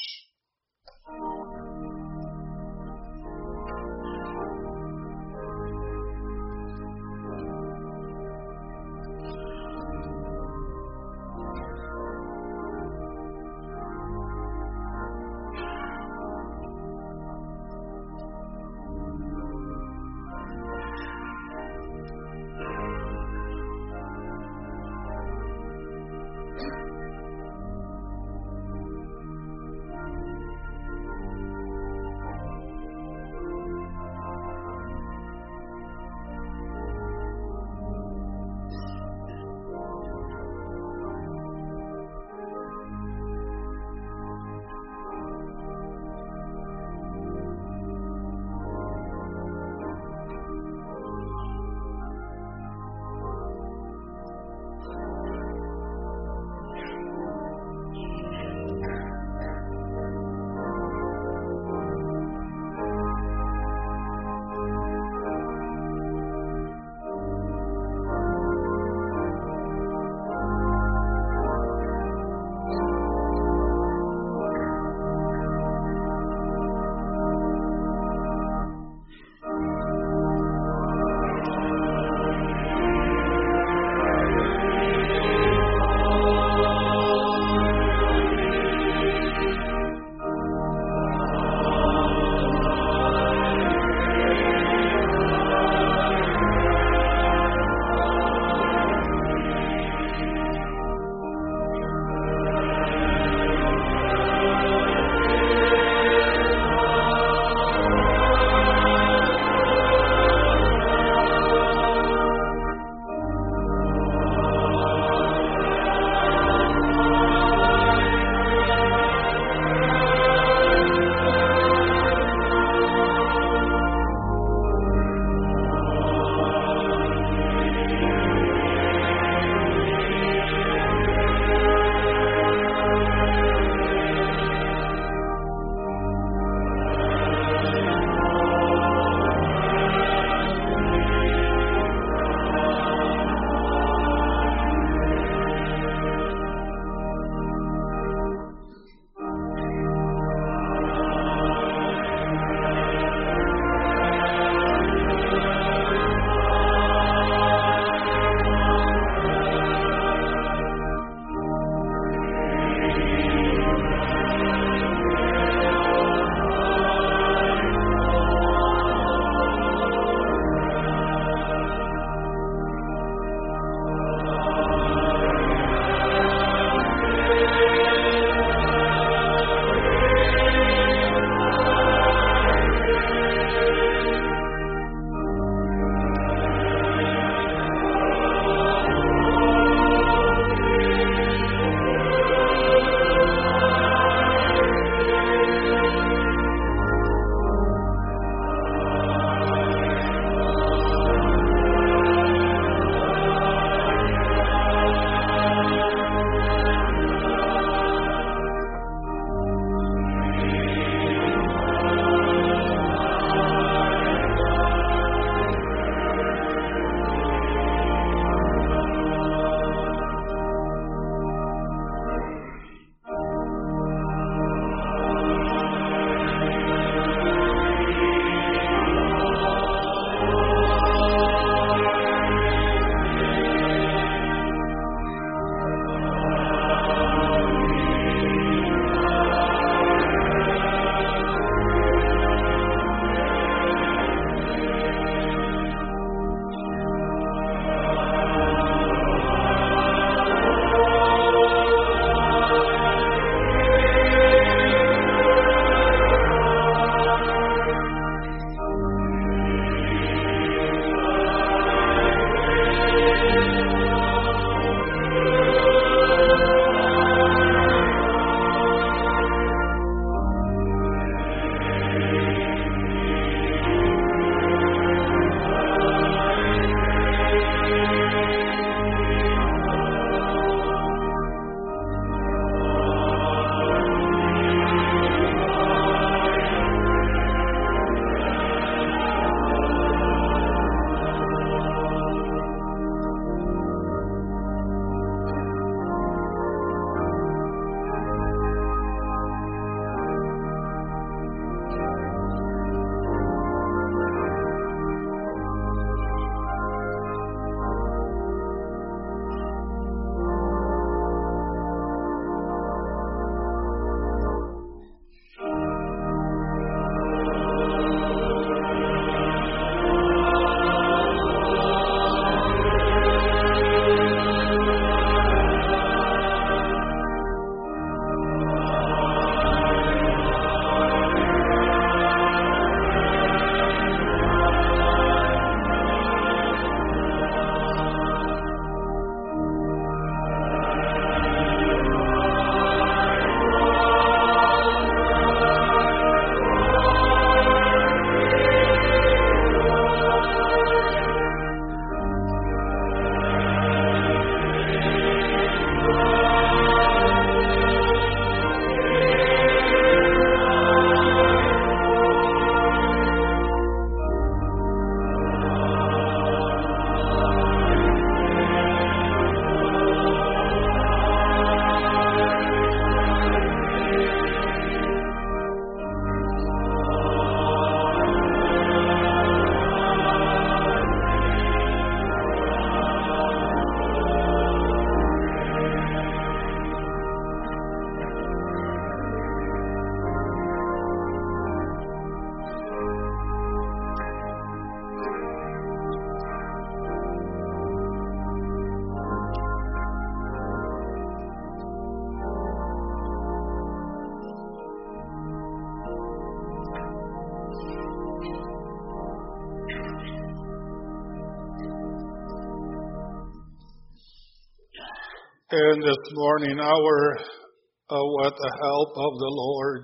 in this morning hour with the help of the Lord.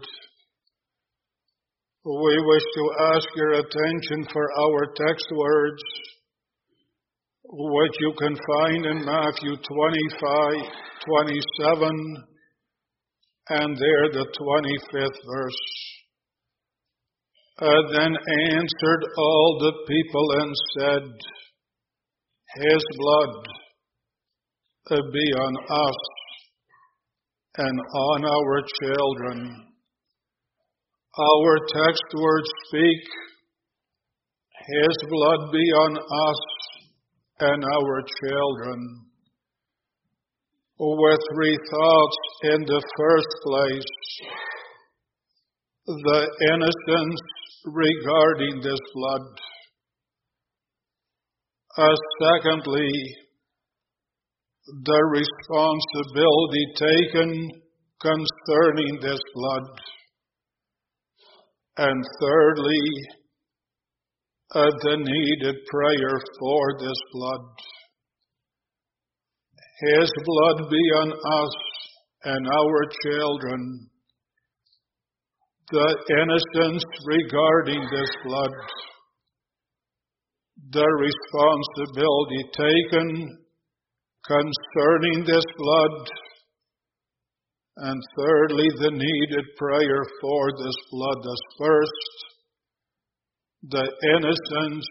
We wish to ask your attention for our text words, which you can find in Matthew 25:27, and there the 25th verse. Then answered all the people and said, His blood be on us and on our children. Our text words speak, His blood be on us and our children. With three thoughts in the first place: the innocence regarding this blood. Secondly, the responsibility taken concerning this blood. And thirdly, the needed prayer for this blood. His blood be on us and our children. The innocence regarding this blood. The responsibility taken concerning this blood. And thirdly, the needed prayer for this blood. As first, the innocence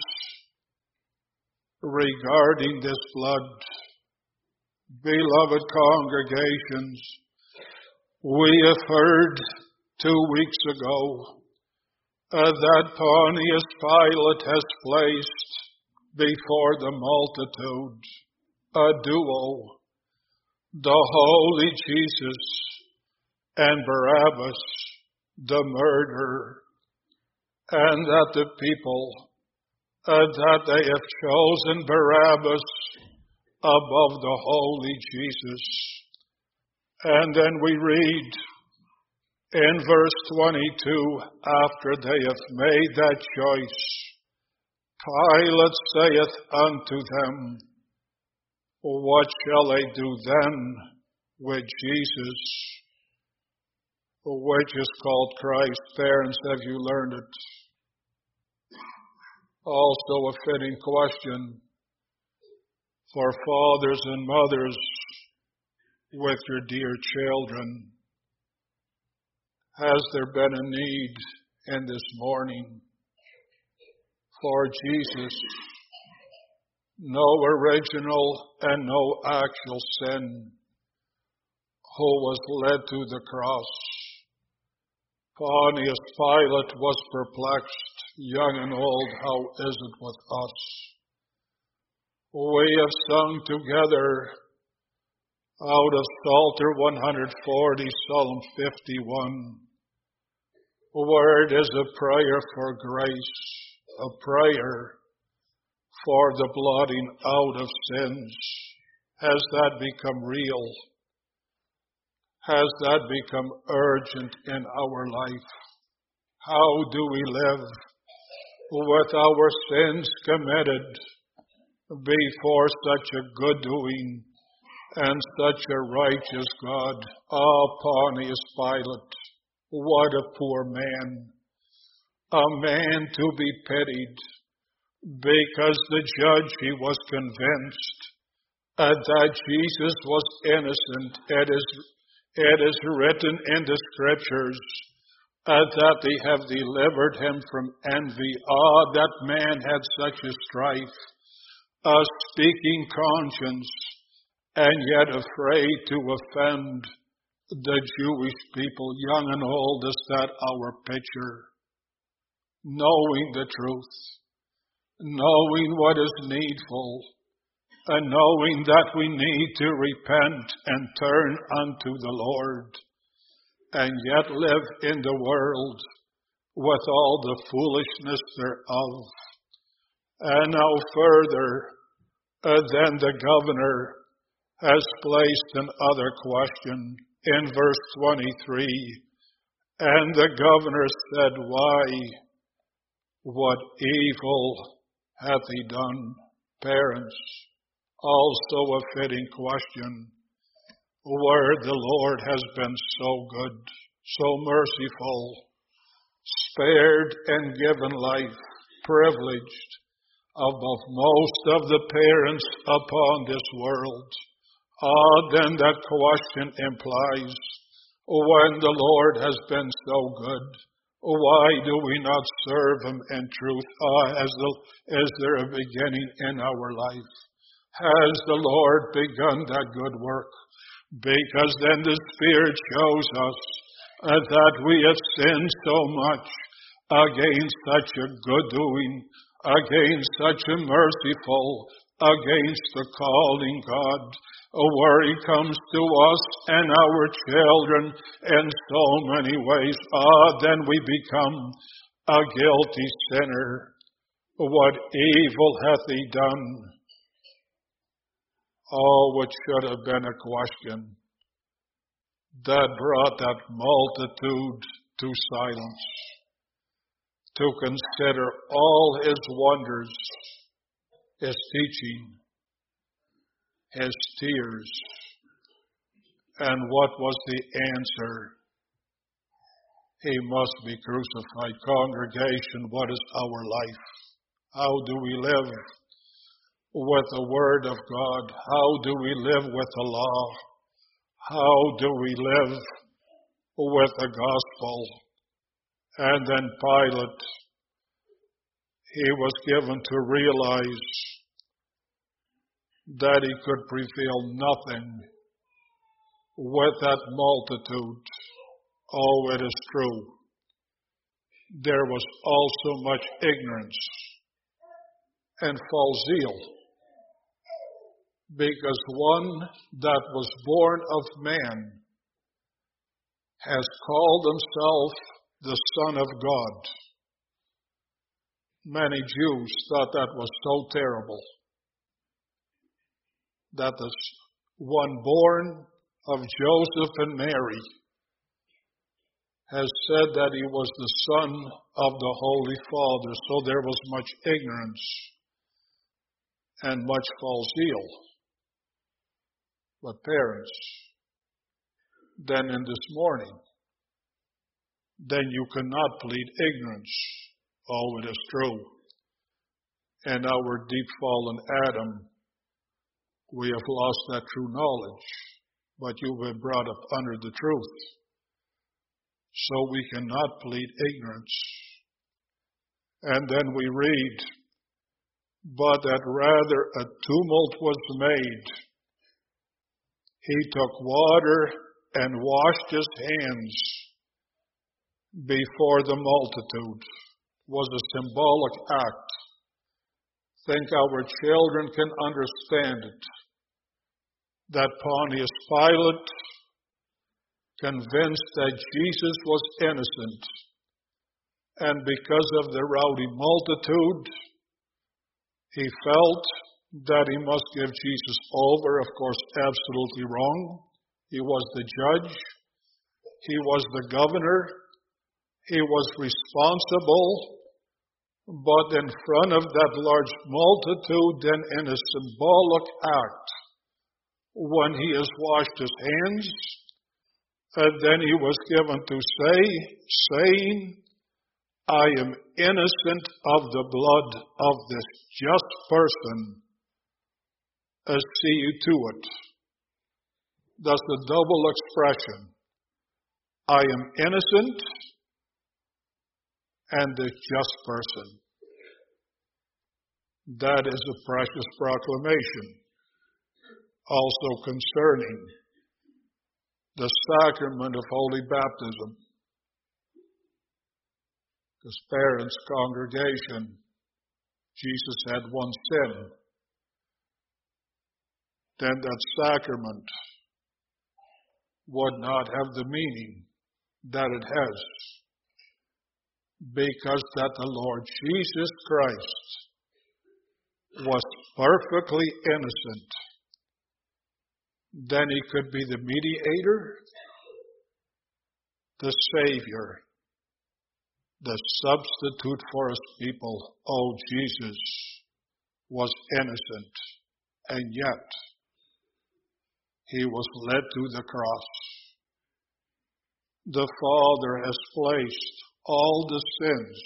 regarding this blood. Beloved congregations, we have heard 2 weeks ago that Pontius Pilate has placed before the multitude a duo, the holy Jesus and Barabbas, the murderer, and that the people, that they have chosen Barabbas above the holy Jesus. And then we read in verse 22, after they have made that choice, Pilate saith unto them, What shall I do then with Jesus, which is called Christ? Parents, have you learned it? Also a fitting question for fathers and mothers with your dear children. Has there been a need in this morning for Jesus? No original and no actual sin, who was led to the cross. Pontius Pilate was perplexed, young and old, how is it with us? We have sung together out of Psalter 140, Psalm 51, where it is a prayer for grace, a prayer for the blotting out of sins. Has that become real? Has that become urgent in our life? How do we live with our sins committed before such a good doing and such a righteous God? Pontius Pilate, what a poor man, a man to be pitied, because the judge, he was convinced that Jesus was innocent. It is written in the Scriptures that they have delivered him from envy. That man had such a strife, a speaking conscience, and yet afraid to offend the Jewish people. Young and old, is that our picture? Knowing the truth, knowing what is needful, and knowing that we need to repent and turn unto the Lord, and yet live in the world with all the foolishness thereof. And now further, then the governor has placed another question in verse 23. And the governor said, Why? What evil hath he done? Parents, also a fitting question. where the Lord has been so good, so merciful, spared and given life, privileged above most of the parents upon this world. Then that question implies, when the Lord has been so good, why do we not serve Him in truth? Is there a beginning in our life? Has the Lord begun that good work? Because then the Spirit shows us that we have sinned so much against such a good doing, against such a merciful, against the calling God, where He comes to us and our children in so many ways. Then we become a guilty sinner. What evil hath He done? Oh, it should have been a question that brought that multitude to silence, to consider all His wonders, His teaching, His tears. And what was the answer? He must be crucified. Congregation, what is our life? How do we live with the Word of God? How do we live with the law? How do we live with the gospel? And then Pilate, he was given to realize that he could prevail nothing with that multitude. Oh, it is true. There was also much ignorance and false zeal, because one that was born of man has called himself the Son of God. Many Jews thought that was so terrible, that the one born of Joseph and Mary has said that he was the Son of the Holy Father. So there was much ignorance and much false zeal. But parents, then in this morning, then you cannot plead ignorance. Oh, it is true. In our deep fallen Adam, we have lost that true knowledge, but you've been brought up under the truth. So we cannot plead ignorance. And then we read, but that rather a tumult was made. He took water and washed his hands before the multitude. It was a symbolic act. Think our children can understand it. That Pontius Pilate, convinced that Jesus was innocent, and because of the rowdy multitude, he felt that he must give Jesus over. Of course, absolutely wrong. He was the judge. He was the governor. He was responsible. But in front of that large multitude, then in a symbolic act, when he has washed his hands, and then he was given to saying, I am innocent of the blood of this just person. See you to it. That's the double expression. I am innocent and this just person. That is a precious proclamation. Also concerning the sacrament of holy baptism. Because parents, congregation, Jesus had one sin. Then that sacrament would not have the meaning that it has. Because that the Lord Jesus Christ was perfectly innocent. Then he could be the mediator, the Savior, the substitute for us people. Oh, Jesus was innocent, and yet He was led to the cross. The Father has placed all the sins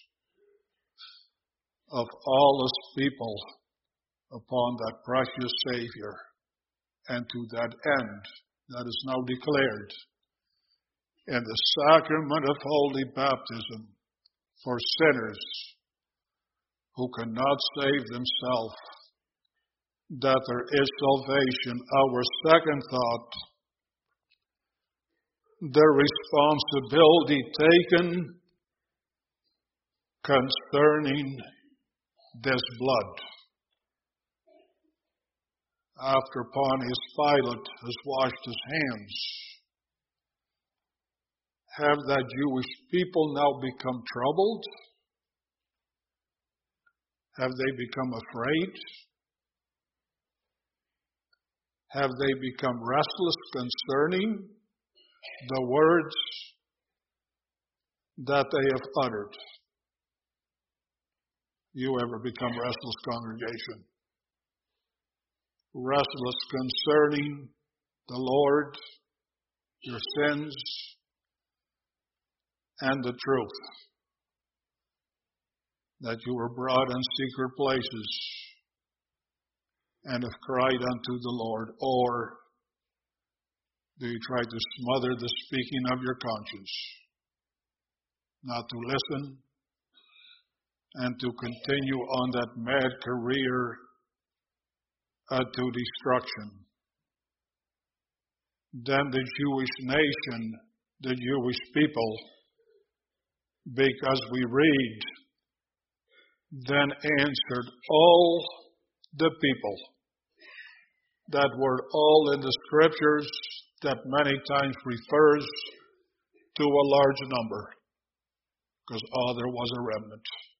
of all His people upon that precious Savior. And to that end, that is now declared in the sacrament of holy baptism for sinners who cannot save themselves, that there is salvation. Our second thought, the responsibility taken concerning this blood. After Pontius Pilate has washed his hands, have the Jewish people now become troubled? Have they become afraid? Have they become restless concerning the words that they have uttered? You ever become restless, congregation? Restless concerning the Lord, your sins, and the truth that you were brought in secret places and have cried unto the Lord? Or do you try to smother the speaking of your conscience, not to listen, and to continue on that mad career to destruction? Then the Jewish nation, the Jewish people, because we read, then answered all the people. That word all in the scriptures that many times refers to a large number, because there was a remnant.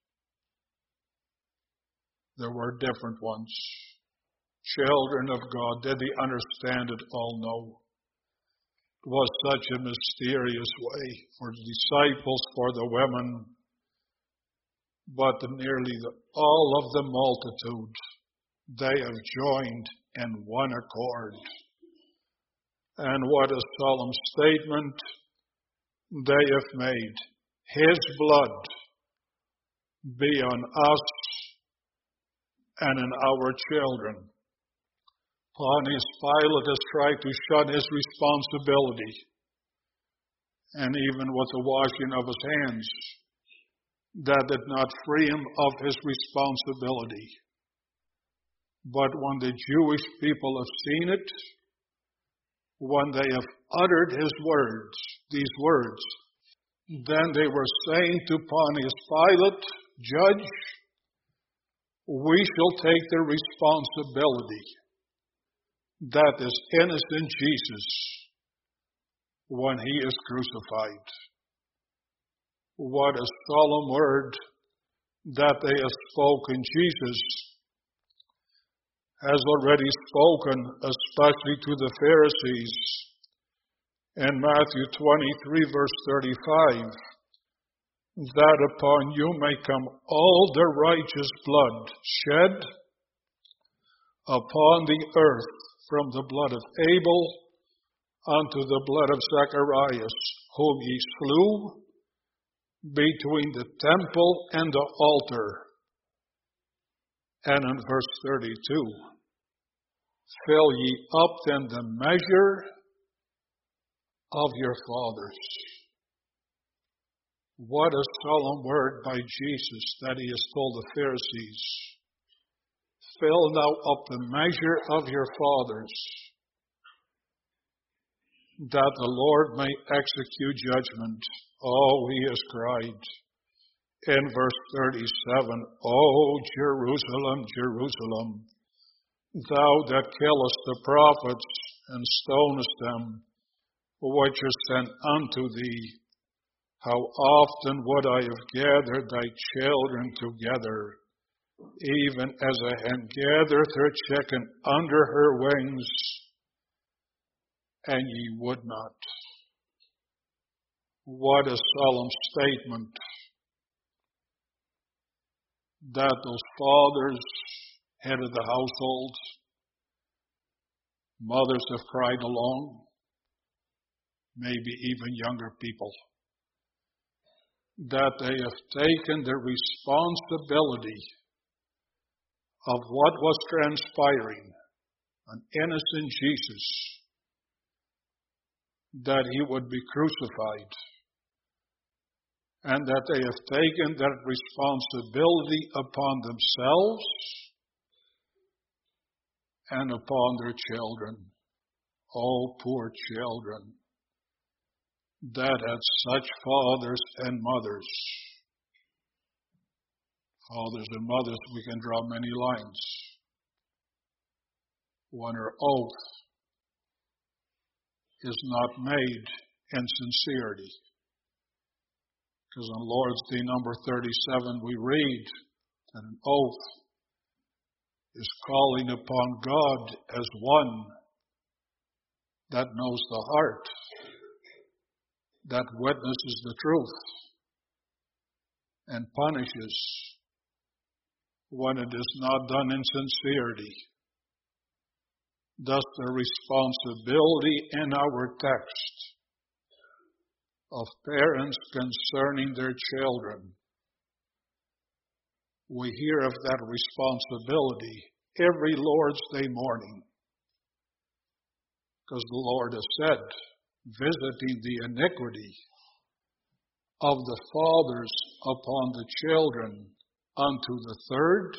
There were different ones. Children of God, did they understand it all? No. It was such a mysterious way for the disciples, for the women, but nearly all of the multitude, they have joined in one accord. And what a solemn statement they have made. His blood be on us and in our children. Pontius Pilate has tried to shun his responsibility, and even with the washing of his hands, that did not free him of his responsibility. But when the Jewish people have seen it, when they have uttered his words, these words, then they were saying to Pontius Pilate, Judge, we shall take the responsibility that is innocent Jesus when he is crucified. What a solemn word that they have spoken. Jesus has already spoken, especially to the Pharisees, in Matthew 23, verse 35, that upon you may come all the righteous blood shed upon the earth, from the blood of Abel unto the blood of Zacharias, whom ye slew between the temple and the altar. And in verse 32, fill ye up then the measure of your fathers. What a solemn word by Jesus that he has told the Pharisees. Fill now up the measure of your fathers, that the Lord may execute judgment. Oh, he has cried in verse 37, O Jerusalem, Jerusalem, thou that killest the prophets and stonest them which are sent unto thee, how often would I have gathered thy children together, even as a hen gathereth her chicken under her wings, and ye would not. What a solemn statement that those fathers, head of the household, Mothers have cried along, maybe even younger people, that they have taken the responsibility of what was transpiring, an innocent Jesus, that he would be crucified, and that they have taken that responsibility upon themselves and upon their children. Oh, poor children that had such fathers and mothers. Fathers and mothers, we can draw many lines. When her oath is not made in sincerity. Because on Lord's Day number 37 we read that an oath is calling upon God as one that knows the heart, that witnesses the truth, and punishes when it is not done in sincerity. Thus the responsibility in our text of parents concerning their children. We hear of that responsibility every Lord's Day morning, because the Lord has said, visiting the iniquity of the fathers upon the children unto the third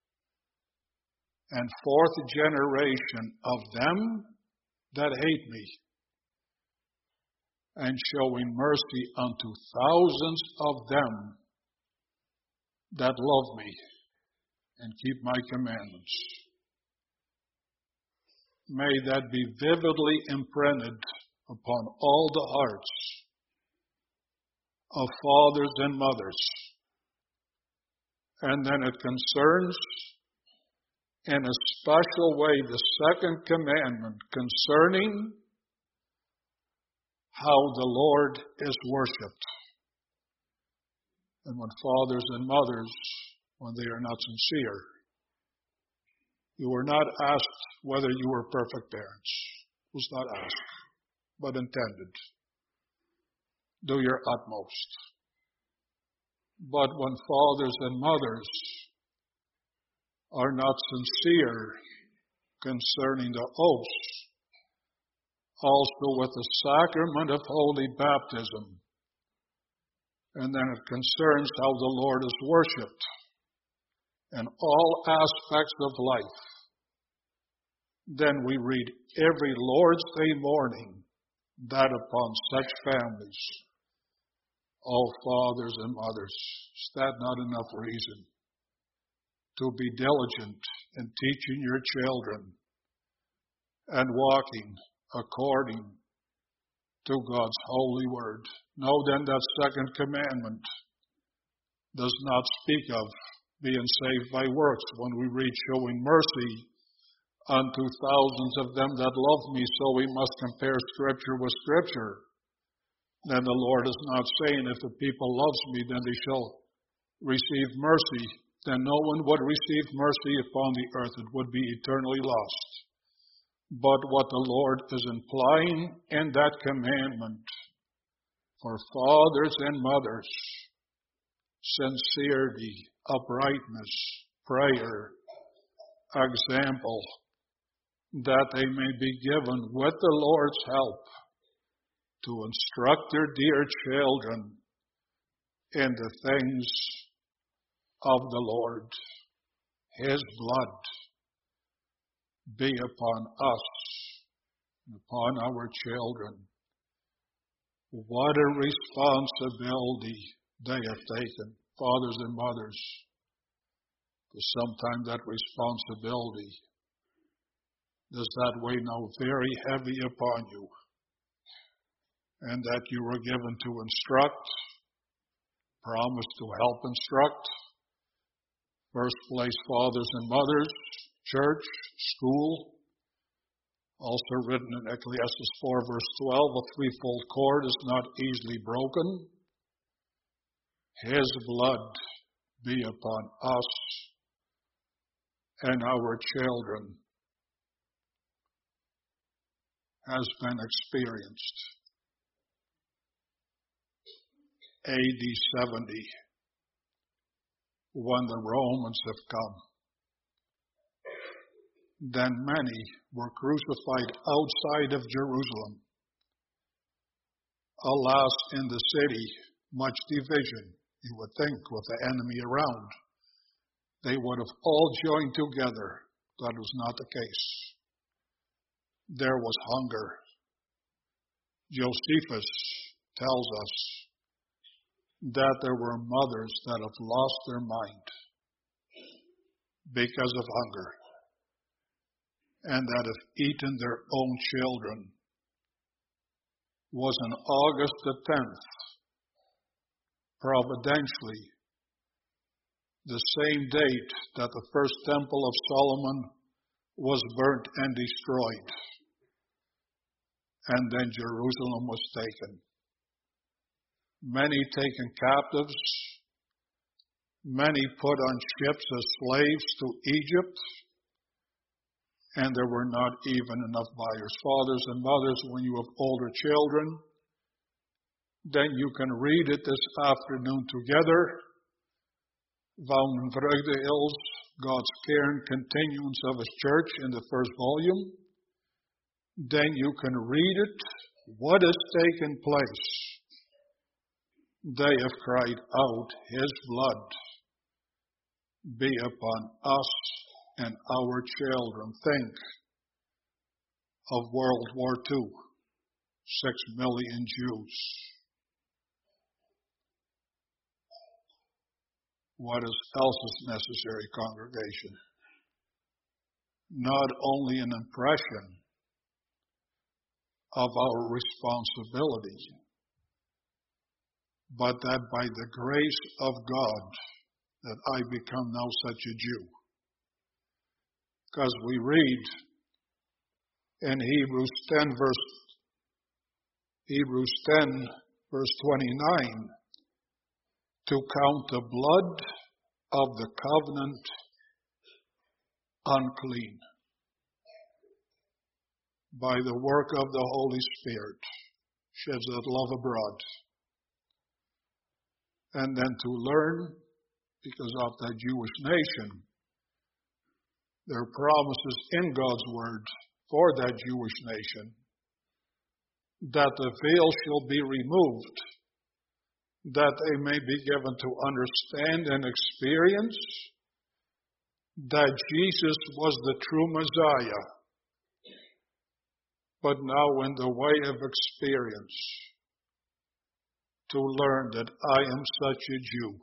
and fourth generation of them that hate me, and showing mercy unto thousands of them that love me and keep my commandments. May that be vividly imprinted upon all the hearts of fathers and mothers. And then it concerns in a special way the second commandment concerning how the Lord is worshipped. And when fathers and mothers, when they are not sincere, you were not asked whether you were perfect parents. It was not asked, but intended. Do your utmost. But when fathers and mothers are not sincere concerning the oaths, also with the sacrament of holy baptism, and then it concerns how the Lord is worshipped in all aspects of life, then we read every Lord's Day morning that upon such families, all fathers and mothers, is that not enough reason to be diligent in teaching your children and walking according to God's holy word? Know then that second commandment does not speak of being saved by works. When we read showing mercy unto thousands of them that love me, so we must compare Scripture with Scripture. Then the Lord is not saying, if the people loves me, then they shall receive mercy. Then no one would receive mercy upon the earth. It would be eternally lost. But what the Lord is implying in that commandment for fathers and mothers, sincerity, uprightness, prayer, example, that they may be given with the Lord's help to instruct their dear children in the things of the Lord. His blood be upon us and upon our children. What a responsibility they have taken, fathers and mothers, because sometimes that responsibility does that weigh now very heavy upon you, and that you were given to instruct, promised to help instruct. First place, fathers and mothers, church, school. Also written in Ecclesiastes 4 verse 12, a threefold cord is not easily broken. His blood be upon us and our children. has been experienced. AD 70, when the Romans have come, then many were crucified outside of Jerusalem. Alas, in the city, much division. You would think with the enemy around, they would have all joined together. That was not the case. There was hunger. Josephus tells us that there were mothers that have lost their mind because of hunger, and that have eaten their own children. Was on August the 10th, providentially, the same date that the first temple of Solomon was burnt and destroyed. And then Jerusalem was taken. Many taken captives, many put on ships as slaves to Egypt, and there were not even enough buyers. Fathers and mothers, when you have older children, then you can read it this afternoon together. Wouden Vreugde Hills, God's Care and Continuance of His Church in the first volume. Then you can read it, what has taken place. They have cried out, His blood be upon us and our children. Think of World War II, 6 million Jews. What else is necessary, congregation? Not only an impression of our responsibility, but that by the grace of God that I become now such a Jew. Because we read in Hebrews 10 verse 29, to count the blood of the covenant unclean by the work of the Holy Spirit, sheds that love abroad. And then to learn, because of that Jewish nation, there are promises in God's word for that Jewish nation, that the veil shall be removed, that they may be given to understand and experience that Jesus was the true Messiah, but now in the way of experience, to learn that I am such a Jew,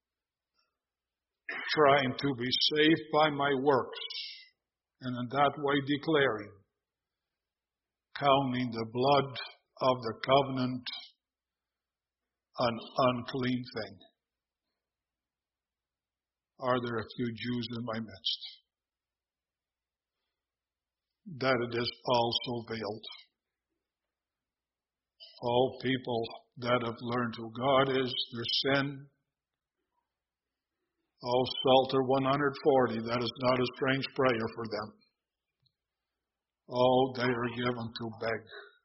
trying to be saved by my works, and in that way declaring, counting the blood of the covenant an unclean thing. Are there a few Jews in my midst? That it is also veiled. All people that have learned who God is, their sin. Psalter 140, that is not a strange prayer for them. They are given to beg.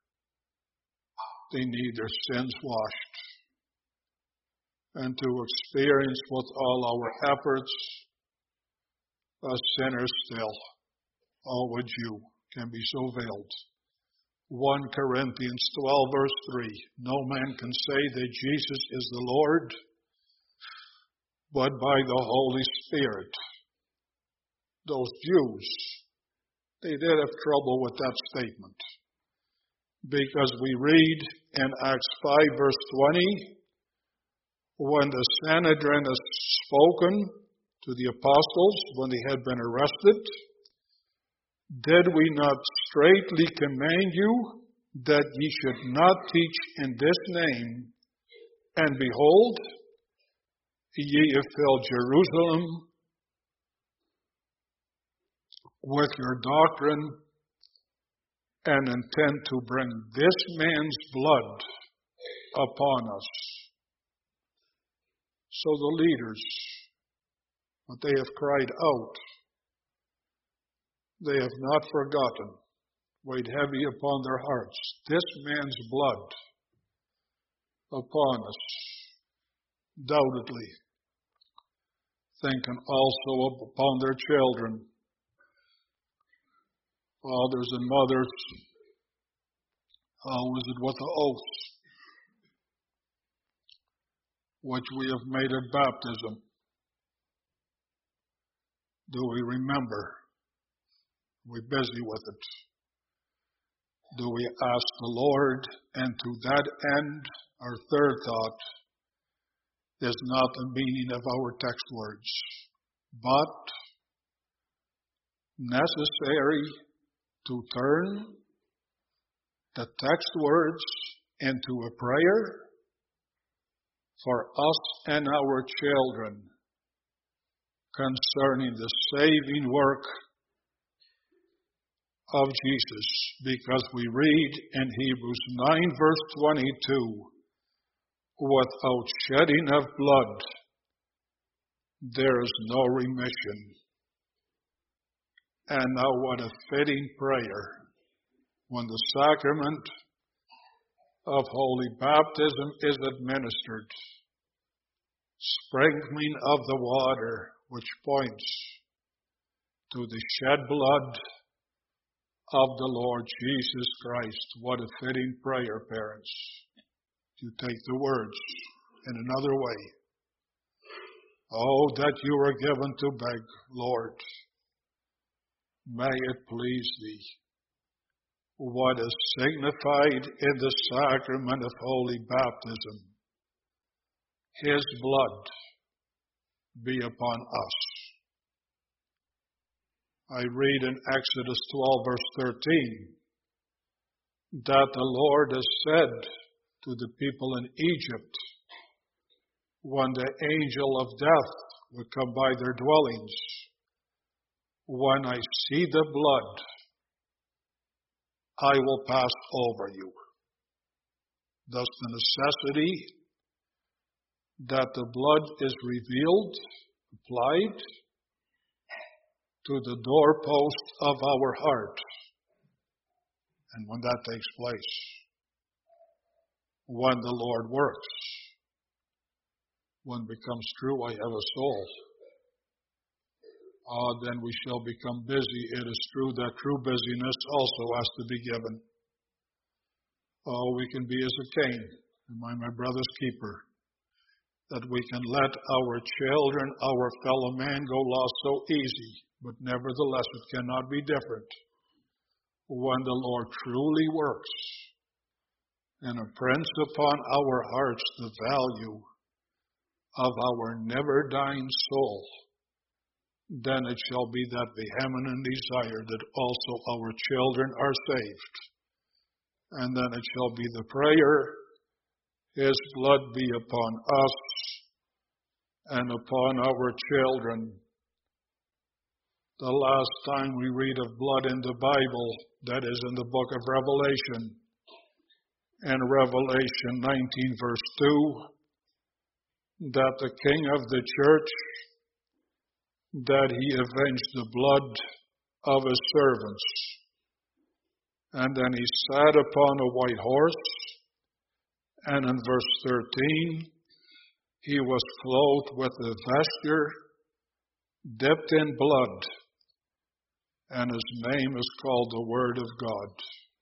They need their sins washed. And to experience with all our efforts, a sinner still, a Jew, can be so veiled. 1 Corinthians 12 verse 3, no man can say that Jesus is the Lord, but by the Holy Spirit. Those Jews, they did have trouble with that statement. Because we read in Acts 5 verse 20, when the Sanhedrin has spoken to the apostles when they had been arrested, did we not straitly command you that ye should not teach in this name? And behold, ye have filled Jerusalem with your doctrine and intend to bring this man's blood upon us. So the leaders, what they have cried out, they have not forgotten. weighed heavy upon their hearts. This man's blood upon us, doubtedly, thinking also upon their children, fathers and mothers. How is it with the oaths which we have made at baptism? Do we remember? Are we busy with it? Do we ask the Lord? And to that end, our third thought is not the meaning of our text words, but necessary to turn the text words into a prayer for us and our children concerning the saving work of Jesus, because we read in Hebrews 9 verse 22, without shedding of blood there is no remission. And now what a fitting prayer when the sacrament of holy baptism is administered, sprinkling of the water which points to the shed blood of the Lord Jesus Christ. What a fitting prayer, parents. You take the words in another way. Oh, that you were given to beg, Lord. May it please thee. What is signified in the sacrament of holy baptism, his blood be upon us. I read in Exodus 12 verse 13 that the Lord has said to the people in Egypt, when the angel of death would come by their dwellings, when I see the blood, I will pass over you. Thus the necessity that the blood is revealed, applied to the doorpost of our heart. And when that takes place, when the Lord works, when it becomes true, I have a soul, then we shall become busy. It is true that true busyness also has to be given. Oh, we can be as a Cain, my brother's keeper, that we can let our children, our fellow man go lost so easy, but nevertheless it cannot be different when the Lord truly works and imprints upon our hearts the value of our never-dying soul. Then it shall be that vehement desire that also our children are saved. And then it shall be the prayer, his blood be upon us and upon our children. The last time we read of blood in the Bible, that is in the book of Revelation. In Revelation 19 verse 2, that the King of the church, that he avenged the blood of his servants. And then he sat upon a white horse, and in verse 13, he was clothed with a vesture dipped in blood, and his name is called the Word of God.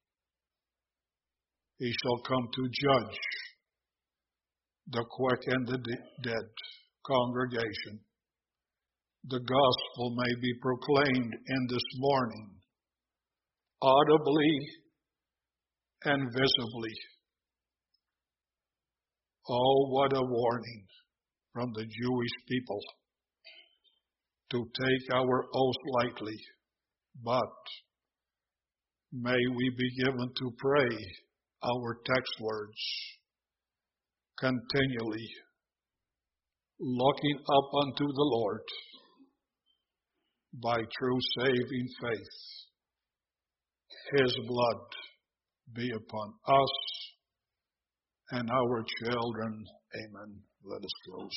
He shall come to judge the quick and the dead. Congregation, the gospel may be proclaimed in this morning, audibly and visibly. Oh, what a warning from the Jewish people to take our oath lightly. But may we be given to pray our text words continually, looking up unto the Lord by true saving faith. His blood be upon us and our children. Amen. Let us close.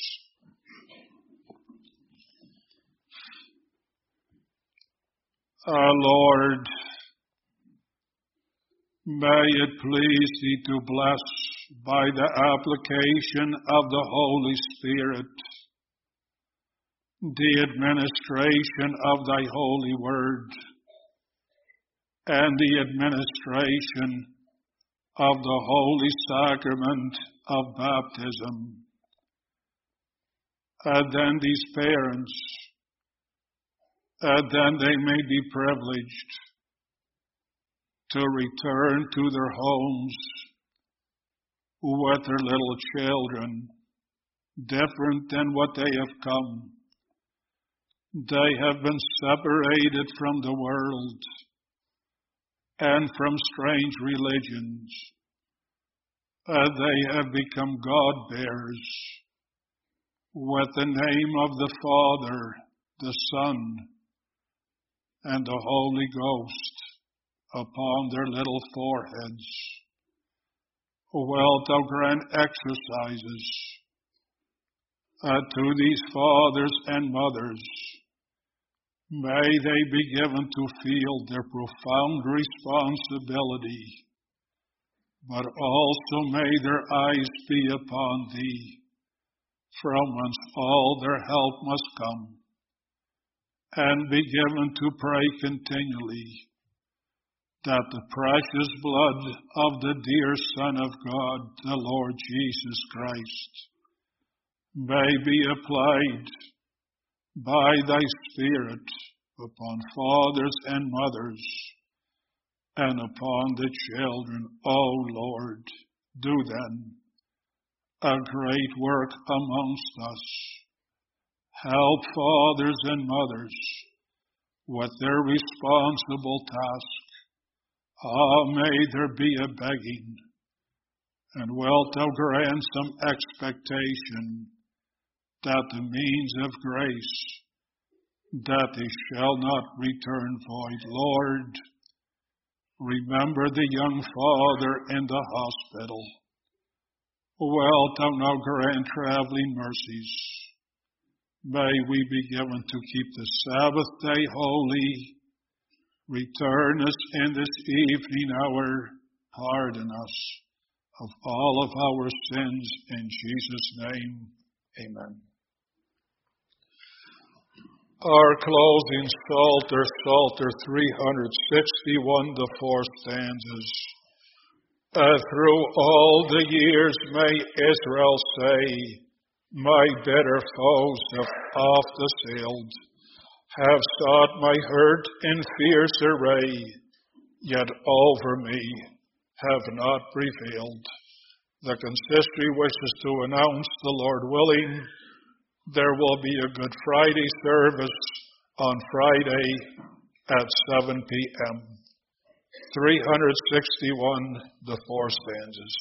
Lord, May it please thee to bless by the application of the Holy Spirit the administration of thy holy word and the administration of the holy sacrament of baptism. And then these parents, and then they may be privileged to return to their homes with their little children, different than what they have come. They have been separated from the world and from strange religions. They have become God-bearers with the name of the Father, the Son, and the Holy Ghost upon their little foreheads. Wilt thou grant exercises to these fathers and mothers? May they be given to feel their profound responsibility, but also may their eyes be upon thee, from whence all their help must come, and be given to pray continually that the precious blood of the dear Son of God, the Lord Jesus Christ, may be applied by thy Spirit upon fathers and mothers and upon the children. O Lord, do then a great work amongst us. Help fathers and mothers with their responsible task. May there be a begging, and wilt thou grant some expectation that the means of grace, that they shall not return void. Lord, remember the young father in the hospital. Wilt thou now grant traveling mercies? May we be given to keep the Sabbath day holy. Return us in this evening hour. Pardon us of all of our sins. In Jesus' name, amen. Our closing Psalter, Psalter 361, the 4 stanzas. Through all the years may Israel say, my bitter foes have oft assailed, have sought my hurt in fierce array, yet over me have not prevailed. The consistory wishes to announce, the Lord willing, there will be a Good Friday service on Friday at 7 p.m. 361, the 4 stanzas.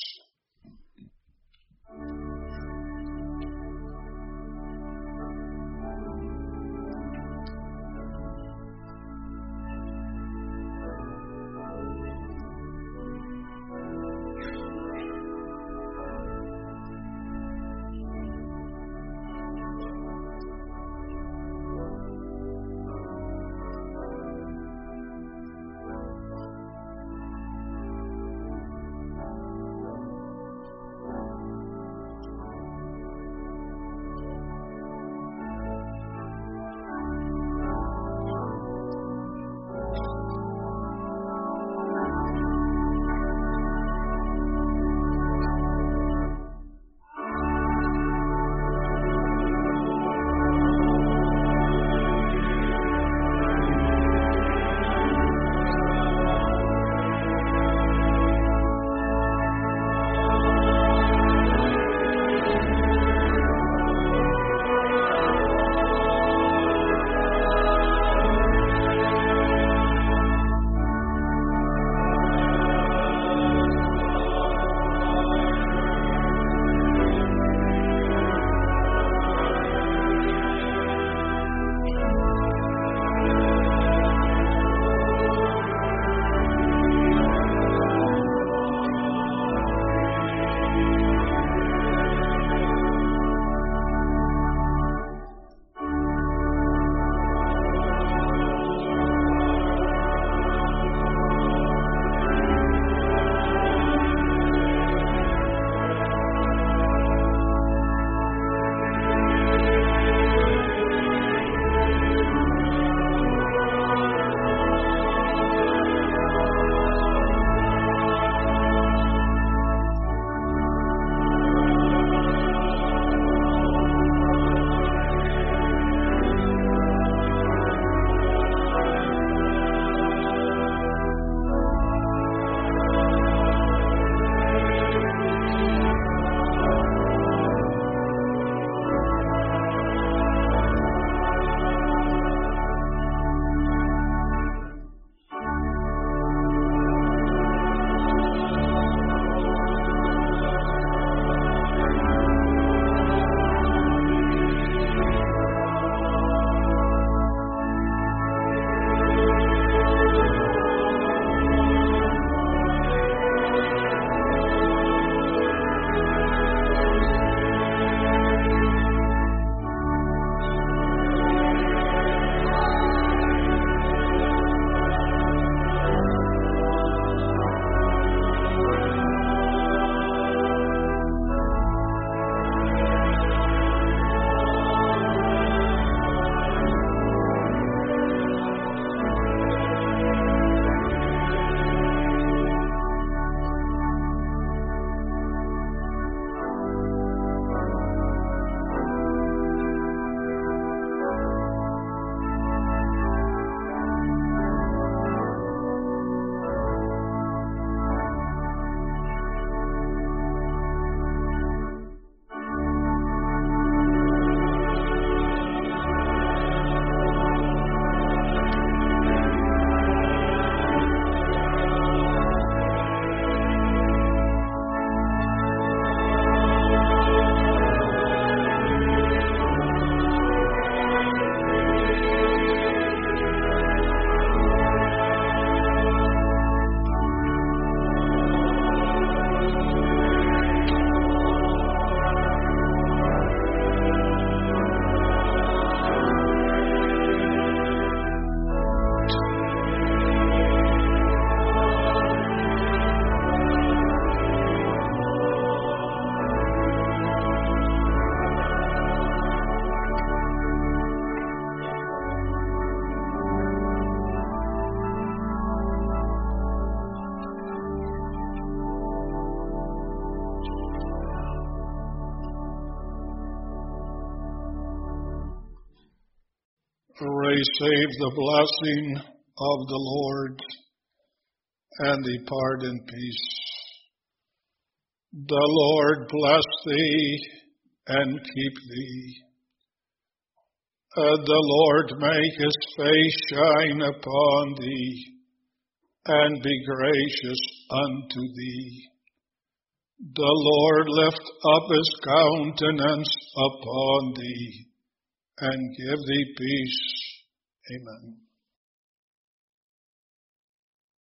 may save the blessing of the Lord and depart in peace. The Lord bless thee and keep thee. The Lord make his face shine upon thee and be gracious unto thee. The Lord lift up his countenance upon thee and give thee peace. Amen.